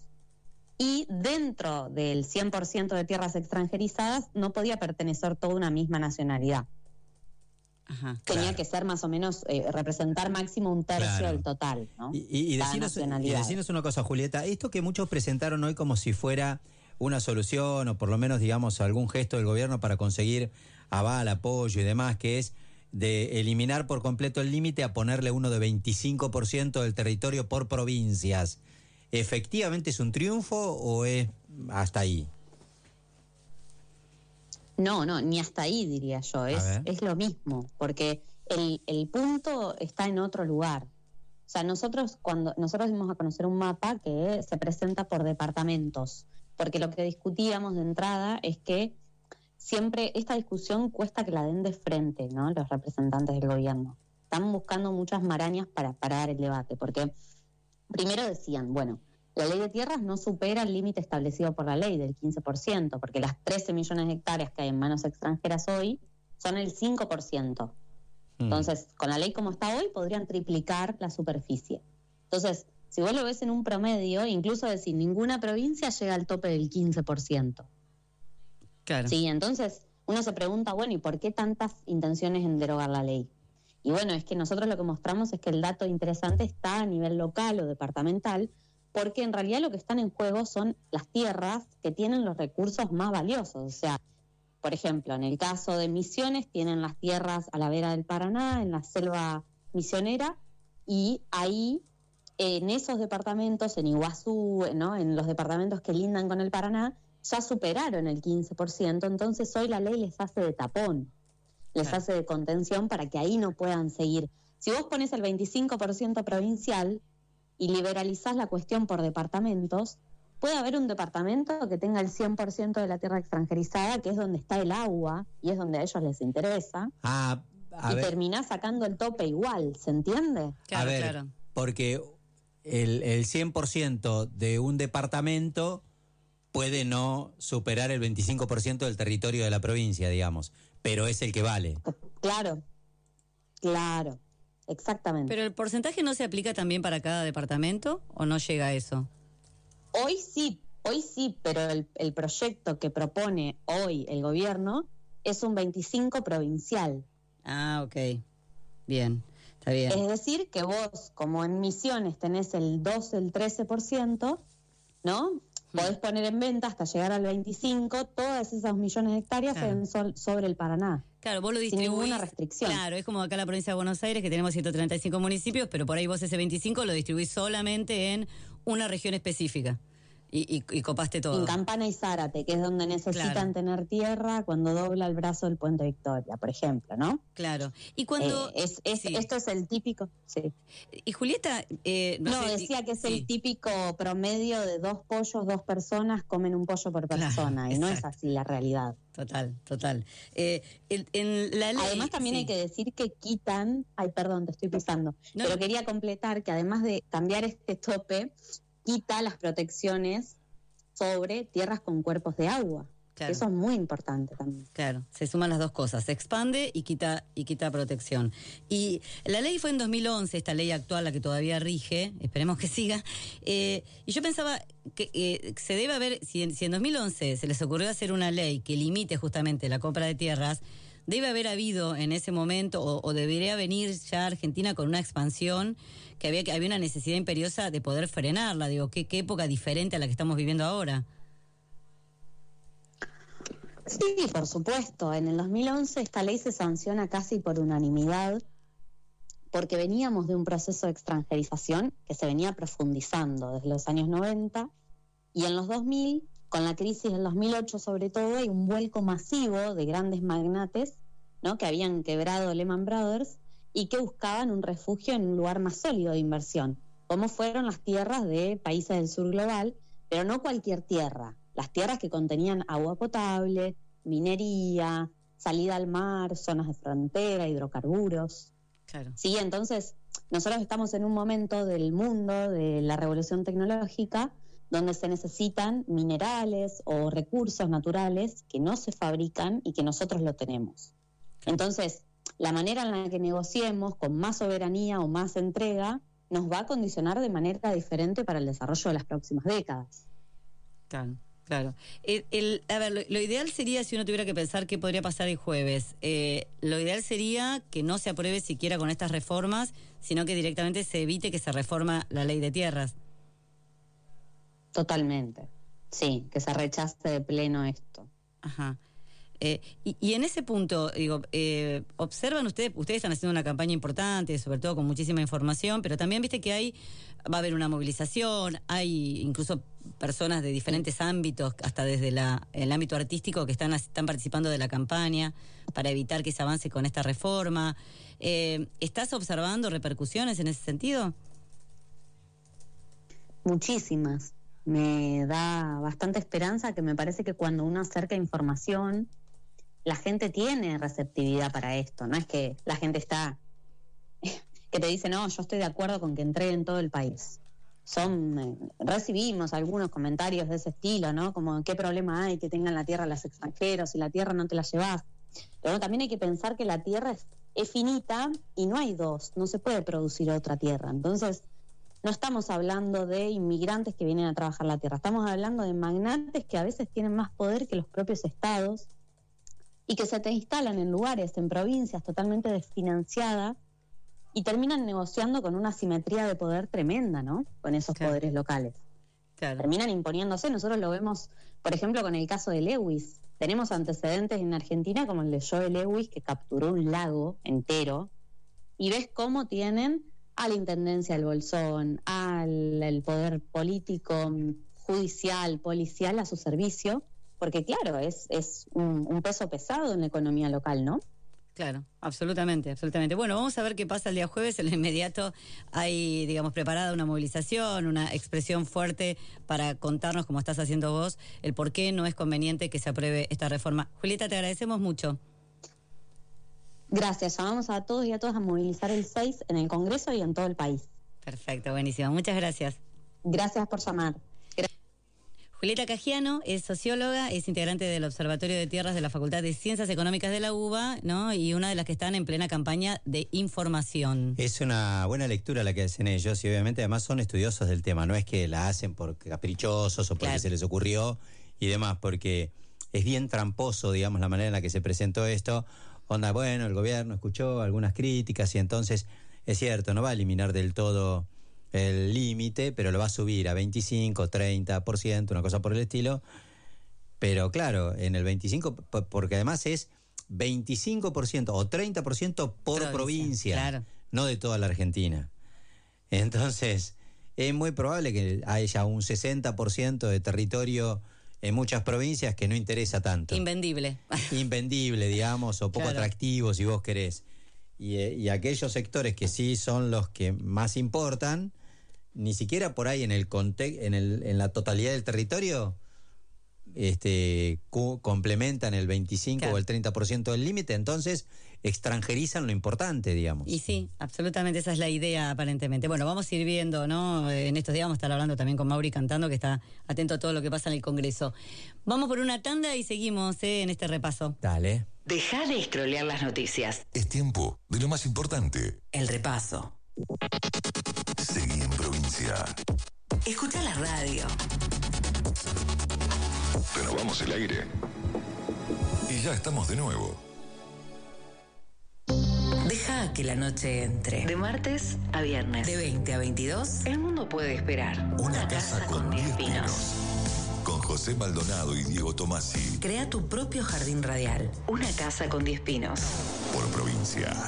y dentro del cien por ciento de tierras extranjerizadas no podía pertenecer toda una misma nacionalidad. Ajá, Tenía claro. que ser más o menos, eh, representar máximo un tercio claro. del total, ¿no? Y, y, y, decinos, y decinos una cosa, Julieta, esto que muchos presentaron hoy como si fuera una solución o por lo menos, digamos, algún gesto del gobierno para conseguir aval, apoyo y demás, que es de eliminar por completo el límite a ponerle uno de veinticinco por ciento del territorio por provincias. ¿Efectivamente es un triunfo o es hasta ahí? No, no, ni hasta ahí diría yo, es, es lo mismo, porque el, el punto está en otro lugar. O sea, nosotros cuando nosotros dimos a conocer un mapa que se presenta por departamentos, porque lo que discutíamos de entrada es que siempre esta discusión cuesta que la den de frente, ¿no? Los representantes del gobierno. Están buscando muchas marañas para parar el debate, porque primero decían, bueno, la ley de tierras no supera el límite establecido por la ley del quince por ciento, porque las trece millones de hectáreas que hay en manos extranjeras hoy son el cinco por ciento. Mm. Entonces, con la ley como está hoy, podrían triplicar la superficie. Entonces, si vos lo ves en un promedio, incluso decir, ninguna provincia llega al tope del quince por ciento. Claro. Sí, entonces uno se pregunta, bueno, ¿y por qué tantas intenciones en derogar la ley? Y bueno, es que nosotros lo que mostramos es que el dato interesante está a nivel local o departamental, porque en realidad lo que están en juego son las tierras que tienen los recursos más valiosos. O sea, por ejemplo, en el caso de Misiones tienen las tierras a la vera del Paraná, en la selva misionera, y ahí, en esos departamentos, en Iguazú, ¿no? En los departamentos que lindan con el Paraná, ya superaron el quince por ciento, entonces hoy la ley les hace de tapón, les Claro. hace de contención para que ahí no puedan seguir. Si vos pones el veinticinco por ciento provincial y liberalizás la cuestión por departamentos, puede haber un departamento que tenga el cien por ciento de la tierra extranjerizada, que es donde está el agua y es donde a ellos les interesa, Ah, a y ver, terminás sacando el tope igual, ¿se entiende? a ver, porque el, el cien por ciento de un departamento puede no superar el veinticinco por ciento del territorio de la provincia, digamos, pero es el que vale. Claro, claro, exactamente. ¿Pero el porcentaje no se aplica también para cada departamento o no llega a eso? Hoy sí, hoy sí, pero el, el proyecto que propone hoy el gobierno es un veinticinco provincial. Ah, ok. Bien, está bien. Es decir, que vos, como en Misiones tenés el doce, el trece por ciento, ¿no? Podés poner en venta hasta llegar al veinticinco, todas esas millones de hectáreas Claro. en sol- sobre el Paraná. Claro, vos lo Sin distribuís. ninguna restricción. Claro, es como acá en la provincia de Buenos Aires, que tenemos ciento treinta y cinco municipios, pero por ahí vos ese veinticinco lo distribuís solamente en una región específica. Y, y, y copaste todo. En Campana y Zárate, que es donde necesitan Claro. tener tierra cuando dobla el brazo del Puente Victoria, por ejemplo, ¿no? Claro. Y cuando... Eh, es, es- sí. Esto es el típico... Sí. Y Julieta... eh, no No, sé, decía que es sí. el típico promedio de dos pollos, dos personas comen un pollo por persona, y no es así la realidad. Total, total. Eh, el- en la ley... Además también sí. hay que decir que quitan, ay perdón, te estoy pisando, No. pero quería completar que además de cambiar este tope, quita las protecciones sobre tierras con cuerpos de agua. Claro. Eso es muy importante también. Claro, se suman las dos cosas, se expande y quita y quita protección. Y la ley fue en dos mil once, esta ley actual, la que todavía rige, esperemos que siga. Eh, y yo pensaba que eh, se debe haber, si en, si en dos mil once se les ocurrió hacer una ley que limite justamente la compra de tierras, debe haber habido en ese momento, o, o debería venir ya Argentina con una expansión, que había, que había una necesidad imperiosa de poder frenarla. Digo, ¿qué, qué época diferente a la que estamos viviendo ahora? Sí, por supuesto. En el dos mil once esta ley se sanciona casi por unanimidad porque veníamos de un proceso de extranjerización que se venía profundizando desde los años noventa y en los dos mil, con la crisis del dos mil ocho sobre todo, hay un vuelco masivo de grandes magnates, ¿no?, que habían quebrado Lehman Brothers y que buscaban un refugio en un lugar más sólido de inversión, como fueron las tierras de países del sur global, pero no cualquier tierra. Las tierras que contenían agua potable, minería, salida al mar, zonas de frontera, hidrocarburos. Claro. Sí, entonces nosotros estamos en un momento del mundo de la revolución tecnológica donde se necesitan minerales o recursos naturales que no se fabrican y que nosotros lo tenemos. Entonces, la manera en la que negociemos con más soberanía o más entrega nos va a condicionar de manera diferente para el desarrollo de las próximas décadas. Claro, claro. El, el- a ver, lo, lo ideal sería, si uno tuviera que pensar qué podría pasar el jueves, eh, lo ideal sería que no se apruebe siquiera con estas reformas, sino que directamente se evite que se reforma la ley de tierras. Totalmente. Sí, que se rechace de pleno esto. Ajá. Eh, y, y en ese punto, digo, eh, observan ustedes, ustedes están haciendo una campaña importante, sobre todo con muchísima información, pero también viste que hay, va a haber una movilización, hay incluso personas de diferentes ámbitos, hasta desde la, el ámbito artístico, que están, están participando de la campaña para evitar que se avance con esta reforma. Eh, ¿Estás observando repercusiones en ese sentido? Muchísimas. Me da bastante esperanza que me parece que cuando uno acerca información, la gente tiene receptividad para esto. No es que la gente está, que te dice, no, yo estoy de acuerdo con que entreguen todo el país. Son, eh, recibimos algunos comentarios de ese estilo, ¿no? Como, ¿qué problema hay que tengan la tierra los extranjeros si la tierra no te la llevas? Pero también hay que pensar que la tierra es, es finita y no hay dos, no se puede producir otra tierra. Entonces, no estamos hablando de inmigrantes que vienen a trabajar la tierra, estamos hablando de magnates que a veces tienen más poder que los propios estados y que se te instalan en lugares, en provincias totalmente desfinanciadas y terminan negociando con una asimetría de poder tremenda, ¿no? Con esos Claro. poderes locales. Claro. Terminan imponiéndose. Nosotros lo vemos, por ejemplo, con el caso de Lewis. Tenemos antecedentes en Argentina como el de Joe Lewis, que capturó un lago entero, y ves cómo tienen a la Intendencia del Bolsón, al el poder político, judicial, policial a su servicio, porque claro, es, es un, un peso pesado en la economía local, ¿no? Claro, absolutamente, absolutamente. Bueno, vamos a ver qué pasa el día jueves. En lo inmediato hay, digamos, preparada una movilización, una expresión fuerte para contarnos, como estás haciendo vos, el por qué no es conveniente que se apruebe esta reforma. Julieta, te agradecemos mucho. Gracias, llamamos a todos y a todas a movilizar el seis en el Congreso y en todo el país. Perfecto, buenísimo. Muchas gracias. Gracias por llamar. Julieta Cajiano es socióloga, es integrante del Observatorio de Tierras de la Facultad de Ciencias Económicas de la U B A, ¿no? Y una de las que están en plena campaña de información. Es una buena lectura la que hacen ellos y obviamente además son estudiosos del tema, no es que la hacen por caprichosos o porque claro. se les ocurrió y demás, porque es bien tramposo, digamos, la manera en la que se presentó esto. Onda, bueno, el gobierno escuchó algunas críticas y entonces, es cierto, no va a eliminar del todo el límite, pero lo va a subir a veinticinco, treinta por ciento, una cosa por el estilo. Pero claro, en el veinticinco, porque además es veinticinco por ciento o treinta por ciento por provincia, provincia claro. no de toda la Argentina. Entonces, es muy probable que haya un sesenta por ciento de territorio en muchas provincias que no interesa tanto. Invendible. Invendible, digamos, o poco claro. atractivo, si vos querés. Y, y aquellos sectores que sí son los que más importan, ni siquiera por ahí en el conte- en, el, en la totalidad del territorio este, cu- complementan el veinticinco claro. o el treinta por ciento del límite, entonces extranjerizan lo importante, digamos. Y sí, absolutamente esa es la idea aparentemente. Bueno, vamos a ir viendo, ¿no? En estos días vamos a estar hablando también con Mauri Cantando, que está atento a todo lo que pasa en el Congreso. Vamos por una tanda y seguimos ¿eh? en este repaso. Dale. Deja de scrollear las noticias. Es tiempo de lo más importante. El repaso. Seguí en provincia. Escucha la radio. Renovamos el aire. Y ya estamos de nuevo. Deja que la noche entre. De martes a viernes. De veinte a veintidós. El mundo puede esperar. Una, Una casa, casa con diez pinos. pinos. Con José Maldonado y Diego Tomasi. Crea tu propio jardín radial. Una casa con diez pinos. Por provincia.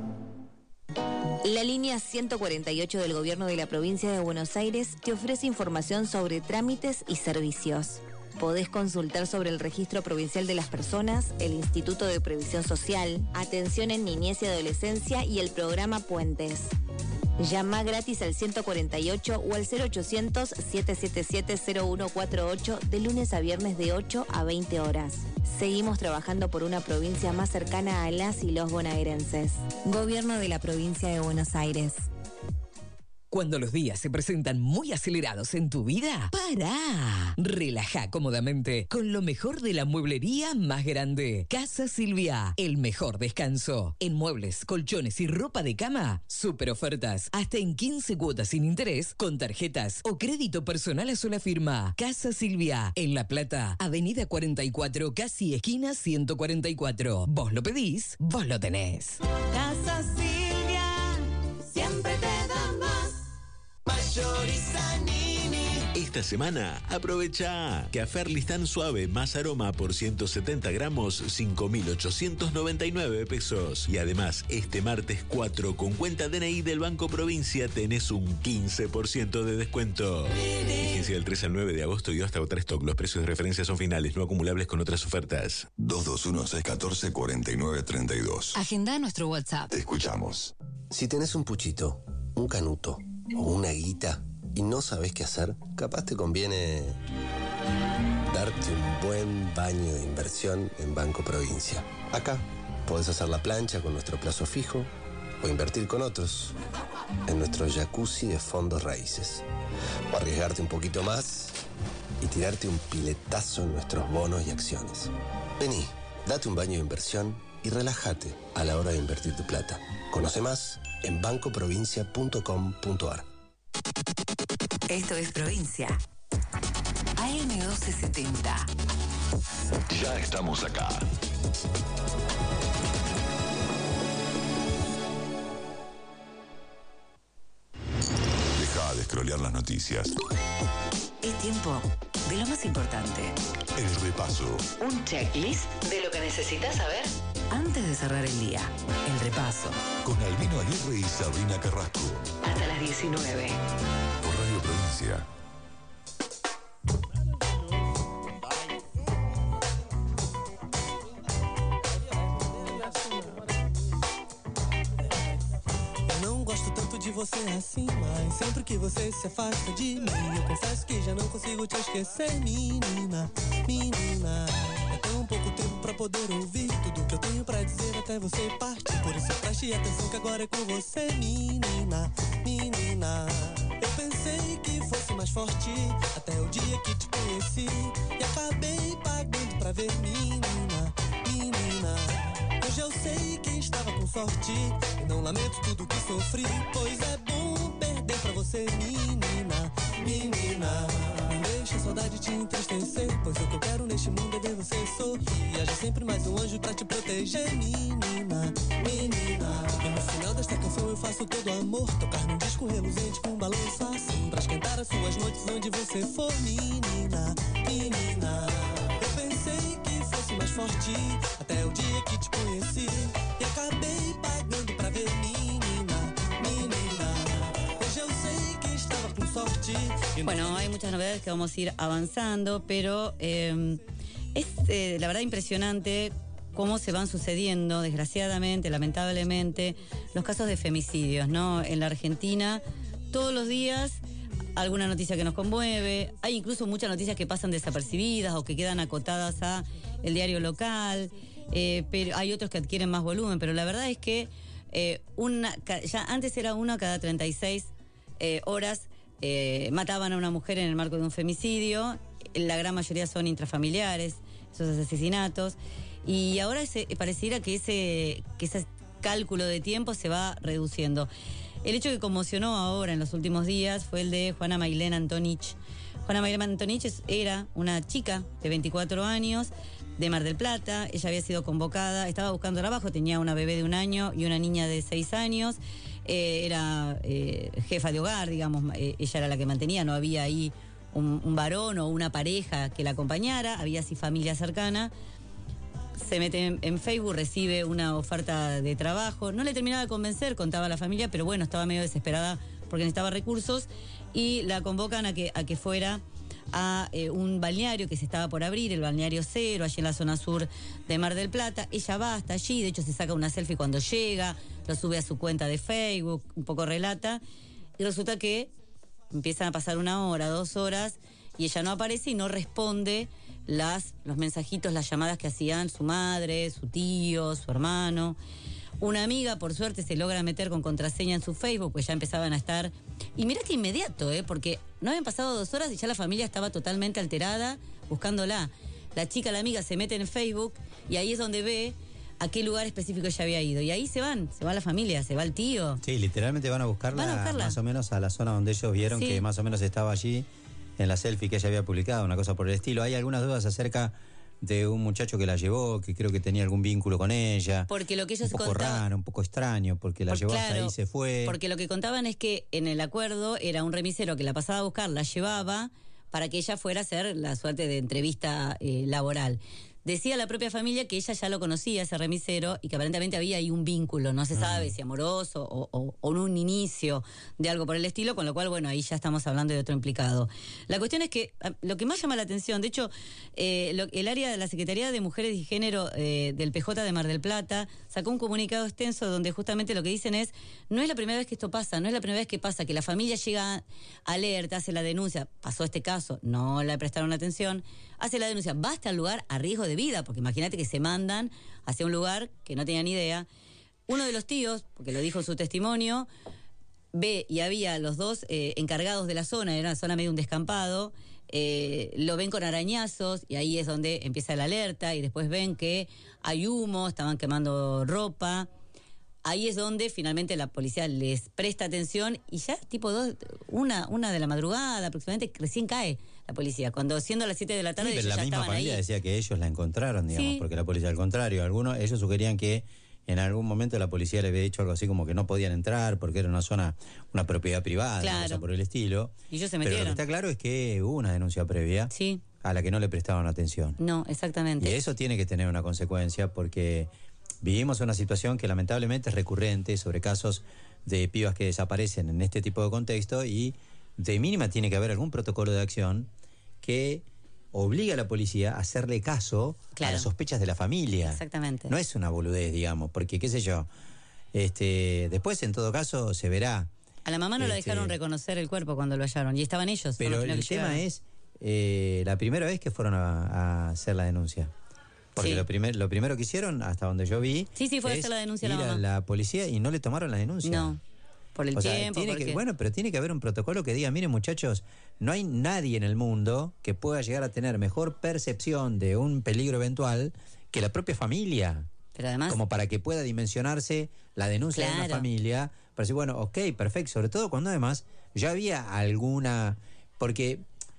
La línea ciento cuarenta y ocho del Gobierno de la Provincia de Buenos Aires te ofrece información sobre trámites y servicios. Podés consultar sobre el Registro Provincial de las Personas, el Instituto de Previsión Social, Atención en Niñez y Adolescencia y el programa Puentes. Llama gratis al ciento cuarenta y ocho o al cero ochocientos, siete siete siete, cero uno cuatro ocho de lunes a viernes de ocho a veinte horas. Seguimos trabajando por una provincia más cercana a las y los bonaerenses. Gobierno de la Provincia de Buenos Aires. Cuando los días se presentan muy acelerados en tu vida, ¡para! Relaja cómodamente con lo mejor de la mueblería más grande. Casa Silvia, el mejor descanso. En muebles, colchones y ropa de cama, super ofertas. Hasta en quince cuotas sin interés, con tarjetas o crédito personal a sola firma. Casa Silvia, en La Plata, Avenida cuarenta y cuatro, casi esquina ciento cuarenta y cuatro. Vos lo pedís, vos lo tenés. Casa Silvia, siempre te da más. Esta semana aprovecha Café Arlistán Suave más aroma por ciento setenta gramos, cinco mil ochocientos noventa y nueve pesos. Y además, este martes cuatro con cuenta D N I del Banco Provincia tenés un quince por ciento de descuento. Vigencia del tres al nueve de agosto y hasta agotar stock. Los precios de referencia son finales, no acumulables con otras ofertas. dos dos uno, seis uno cuatro, cuatro nueve tres dos. Agenda nuestro WhatsApp. Te escuchamos. Si tenés un puchito, un canuto o una guita y no sabés qué hacer, capaz te conviene darte un buen baño de inversión en Banco Provincia. Acá podés hacer la plancha con nuestro plazo fijo o invertir con otros en nuestro jacuzzi de fondos raíces. O arriesgarte un poquito más y tirarte un piletazo en nuestros bonos y acciones. Vení, date un baño de inversión y relájate a la hora de invertir tu plata. Conoce más en banco provincia punto com punto a r. Esto es Provincia. A M doce setenta. Ya estamos acá. Deja de scrollear las noticias. Es tiempo de lo más importante. El repaso. Un checklist de lo que necesitas saber antes de cerrar el día. El repaso. Con Albino Aguirre y Sabrina Carrasco. Hasta las diecinueve. Por Radio Provincia. você acima. E sempre que você se afasta de mim, eu confesso que já não consigo te esquecer, menina, menina. É tão pouco tempo pra poder ouvir tudo que eu tenho pra dizer até você partir. Por isso preste atenção que agora é com você, menina, menina. Eu pensei que fosse mais forte até o dia que te conheci, e acabei pagando pra ver, menina, menina. Hoje eu sei que estava com sorte e não lamento tudo que sofri, pois é bom perder pra você, menina, menina. Não deixe a saudade te entristecer, pois o que eu quero neste mundo é ver você sorrir. Haja sempre mais um anjo pra te proteger, menina, menina. E no final desta canção eu faço todo amor, tocar num disco reluzente com um balanço assim, pra esquentar as suas noites onde você for, menina, menina. Eu pensei que fosse mais forte até o dia que te conheci, e acabei pagando pra ver, menina, menina. Hoje eu sei que estaba con sorte. Bueno, hay muchas novedades que vamos a ir avanzando, pero eh, es eh, la verdad impresionante cómo se van sucediendo, desgraciadamente, lamentablemente, los casos de femicidios, ¿no? En la Argentina, todos los días alguna noticia que nos conmueve, hay incluso muchas noticias que pasan desapercibidas o que quedan acotadas a el diario local, eh, pero hay otros que adquieren más volumen, pero la verdad es que eh, una, ya antes era uno cada treinta y seis eh, horas eh, mataban a una mujer en el marco de un femicidio, la gran mayoría son intrafamiliares, esos asesinatos, y ahora ese, pareciera que ese, que ese cálculo de tiempo se va reduciendo. El hecho que conmocionó ahora en los últimos días fue el de Juana Mailén Antonich. Juana Mailén Antonich era una chica de veinticuatro años de Mar del Plata. Ella había sido convocada, estaba buscando trabajo, tenía una bebé de un año y una niña de seis años. Eh, era eh, jefa de hogar, digamos, eh, ella era la que mantenía, no había ahí un, un varón o una pareja que la acompañara, había así familia cercana. Se mete en, en Facebook, recibe una oferta de trabajo, no le terminaba de convencer, contaba a la familia, pero bueno, estaba medio desesperada porque necesitaba recursos, y la convocan a que, a que fuera a eh, un balneario que se estaba por abrir, el balneario Cero, allí en la zona sur de Mar del Plata. Ella va hasta allí, de hecho se saca una selfie cuando llega, lo sube a su cuenta de Facebook, un poco relata, y resulta que empiezan a pasar una hora, dos horas, y ella no aparece y no responde las, los mensajitos, las llamadas que hacían su madre, su tío, su hermano. Una amiga, por suerte, se logra meter con contraseña en su Facebook, pues ya empezaban a estar... Y mira que inmediato, ¿eh? Porque no habían pasado dos horas y ya la familia estaba totalmente alterada buscándola. La chica, la amiga, se mete en Facebook y ahí es donde ve a qué lugar específico ella había ido. Y ahí se van, se va la familia, se va el tío. Sí, literalmente van a buscarla, Van a buscarla. más o menos a la zona donde ellos vieron Sí. que más o menos estaba allí en la selfie que ella había publicado, una cosa por el estilo. Hay algunas dudas acerca de un muchacho que la llevó, que creo que tenía algún vínculo con ella. Porque lo que ellos un poco contaban... raro, un poco extraño, porque la Por- llevó hasta claro, ahí y se fue. Porque lo que contaban es que en el acuerdo era un remisero que la pasaba a buscar, la llevaba para que ella fuera a hacer la suerte de entrevista eh, laboral. Decía la propia familia que ella ya lo conocía, ese remisero, y que aparentemente había ahí un vínculo, no se sabe si amoroso o, o, o un inicio de algo por el estilo, con lo cual, bueno, ahí ya estamos hablando de otro implicado. La cuestión es que ah, lo que más llama la atención, de hecho, eh, lo- el área de la Secretaría de Mujeres y Género eh, del P J de Mar del Plata sacó un comunicado extenso donde justamente lo que dicen es, no es la primera vez que esto pasa, no es la primera vez que pasa, que la familia llega alerta, hace la denuncia, pasó este caso, no le prestaron atención, hace la denuncia, va hasta el lugar a riesgo de vida, porque imagínate que se mandan hacia un lugar que no tenían idea. Uno de los tíos, porque lo dijo en su testimonio, ve y había los dos eh, encargados de la zona, era una zona medio un descampado, eh, lo ven con arañazos y ahí es donde empieza la alerta y después ven que hay humo, estaban quemando ropa. Ahí es donde finalmente la policía les presta atención y ya tipo dos, una, una de la madrugada aproximadamente recién cae la policía, cuando siendo las siete de la tarde Sí, pero ellos la ya misma estaban familia ahí. decía que ellos la encontraron, digamos, Sí. porque la policía, al contrario, algunos, ellos sugerían que en algún momento la policía le había dicho algo así como que no podían entrar porque era una zona, una propiedad privada, Claro. una cosa por el estilo. Y ellos se Pero lo metieron. que está claro es que hubo una denuncia previa a la que no le prestaban atención. No, exactamente. Y eso tiene que tener una consecuencia porque vivimos una situación que lamentablemente es recurrente sobre casos de pibas que desaparecen en este tipo de contexto y de mínima tiene que haber algún protocolo de acción que obliga a la policía a hacerle caso Claro. a las sospechas de la familia. Exactamente. No es una boludez, digamos, porque qué sé yo, este, después en todo caso se verá A la mamá no la Este, dejaron reconocer el cuerpo cuando lo hallaron, y estaban ellos. Pero fueron los el que tema llegaron. es eh, la primera vez que fueron a, a hacer la denuncia. Porque Sí. lo, primer, lo primero que hicieron, hasta donde yo vi, Sí, sí, fue a es hacer la denuncia ir la a mamá. la policía y no le tomaron la denuncia. No, por el O sea, tiempo, tiene porque... que, bueno, pero tiene que haber un protocolo que diga, miren muchachos, no hay nadie en el mundo que pueda llegar a tener mejor percepción de un peligro eventual que la propia familia. Pero además... Como para que pueda dimensionarse la denuncia de una Claro. familia, para decir, bueno, ok, perfecto, sobre todo cuando además ya había alguna, porque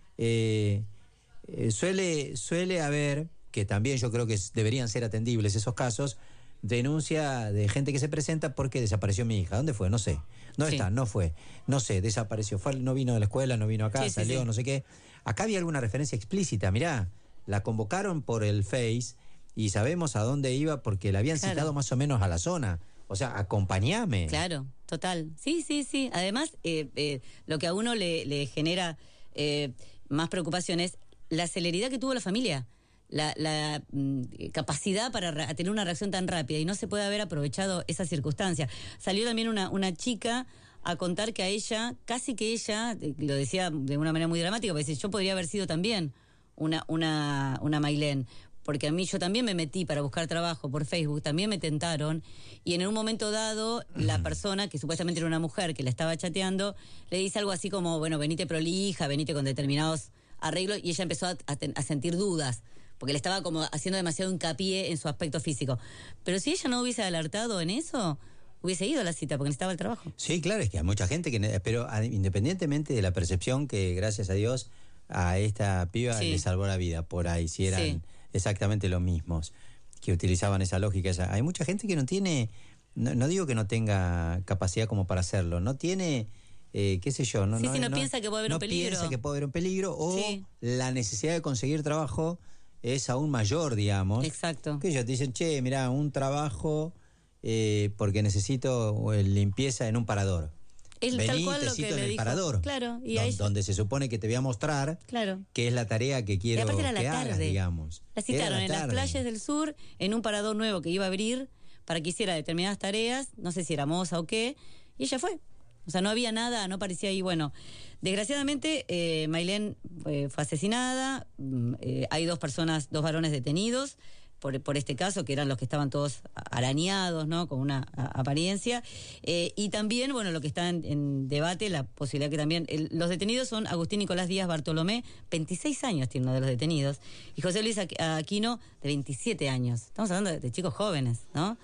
eh, eh, suele, suele haber, que también yo creo que es- deberían ser atendibles esos casos, denuncia de gente que se presenta porque desapareció mi hija. ¿Dónde fue? No sé. No Sí. está, no fue. No sé, desapareció. Fue, no vino de la escuela, no vino acá, Sí, sí, salió, sí. no sé qué. Acá había alguna referencia explícita. Mirá, la convocaron por el Face y sabemos a dónde iba porque la habían Claro. citado más o menos a la zona. O sea, acompañame. Claro, total. Sí, sí, sí. Además, eh, eh, lo que a uno le, le genera eh, más preocupación es la celeridad que tuvo la familia. La, la mm, capacidad para re- tener una reacción tan rápida, y no se puede haber aprovechado esa circunstancia. Salió también una, una chica a contar que a ella, casi que ella, eh, lo decía de una manera muy dramática, porque dice, yo podría haber sido también una, una, una Mailén, porque a mí yo también me metí para buscar trabajo por Facebook, también me tentaron, y en un momento dado la persona, que supuestamente era una mujer que la estaba chateando, le dice algo así como, bueno, venite prolija, venite con determinados arreglos, y ella empezó a, a ten- a sentir dudas, porque le estaba como haciendo demasiado hincapié en su aspecto físico. Pero si ella no hubiese alertado en eso, hubiese ido a la cita, porque necesitaba el trabajo. Sí, claro, es que hay mucha gente que... ne- Pero a- independientemente de la percepción que, gracias a Dios, a esta piba Sí. le salvó la vida por ahí, si eran Sí. exactamente los mismos que utilizaban esa lógica. Esa. Hay mucha gente que no tiene... No, no digo que no tenga capacidad como para hacerlo, no tiene... Eh, qué sé yo, no, Sí, sí, no piensa que puede haber no un peligro. piensa que puede haber un peligro o Sí. la necesidad de conseguir trabajo es aún mayor, digamos. Exacto. Que ellos te dicen, che, mira, un trabajo eh, porque necesito eh, limpieza en un parador. Es tal Vení, cual te lo cito que en le el dijo. parador. Claro, y don- a ella- donde se supone que te voy a mostrar Claro. qué es la tarea que quiero Y aparte era la que hagas, tarde. digamos. La Era citaron la en las tarde. playas del sur, en un parador nuevo que iba a abrir para que hiciera determinadas tareas, no sé si era moza o qué, y ella fue. O sea, no había nada, no parecía ahí. Bueno, desgraciadamente, eh, Mailén eh, fue asesinada, mm, eh, hay dos personas, dos varones detenidos por, por este caso, que eran los que estaban todos arañados, ¿no? Con una a- apariencia. Eh, y también, bueno, lo que está en, en debate, la posibilidad que también... el- los detenidos son Agustín Nicolás Díaz Bartolomé, veintiséis años tiene uno de los detenidos, y José Luis Aqu- Aquino, de veintisiete años. Estamos hablando de, de chicos jóvenes, ¿no?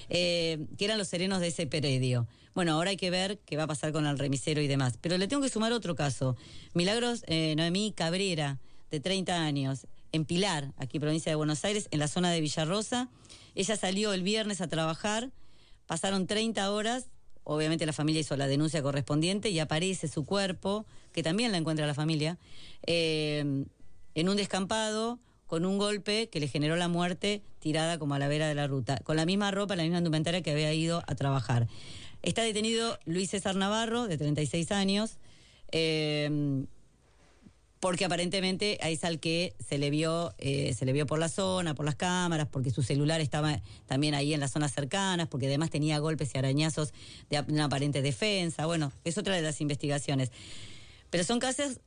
Eh, que eran los serenos de ese predio. Bueno, ahora hay que ver qué va a pasar con el remisero y demás. Pero le tengo que sumar otro caso. Milagros eh, Noemí Cabrera, de treinta años, en Pilar, aquí provincia de Buenos Aires, en la zona de Villarrosa. Ella salió el viernes a trabajar, pasaron treinta horas, obviamente la familia hizo la denuncia correspondiente y aparece su cuerpo, que también la encuentra la familia, eh, en un descampado con un golpe que le generó la muerte tirada como a la vera de la ruta, con la misma ropa, la misma indumentaria que había ido a trabajar. Está detenido Luis César Navarro, de treinta y seis años, eh, porque aparentemente es al que se le vio eh, se le vio por la zona, por las cámaras, porque su celular estaba también ahí en las zonas cercanas, porque además tenía golpes y arañazos de ap- una aparente defensa. Bueno, es otra de las investigaciones. Pero son casos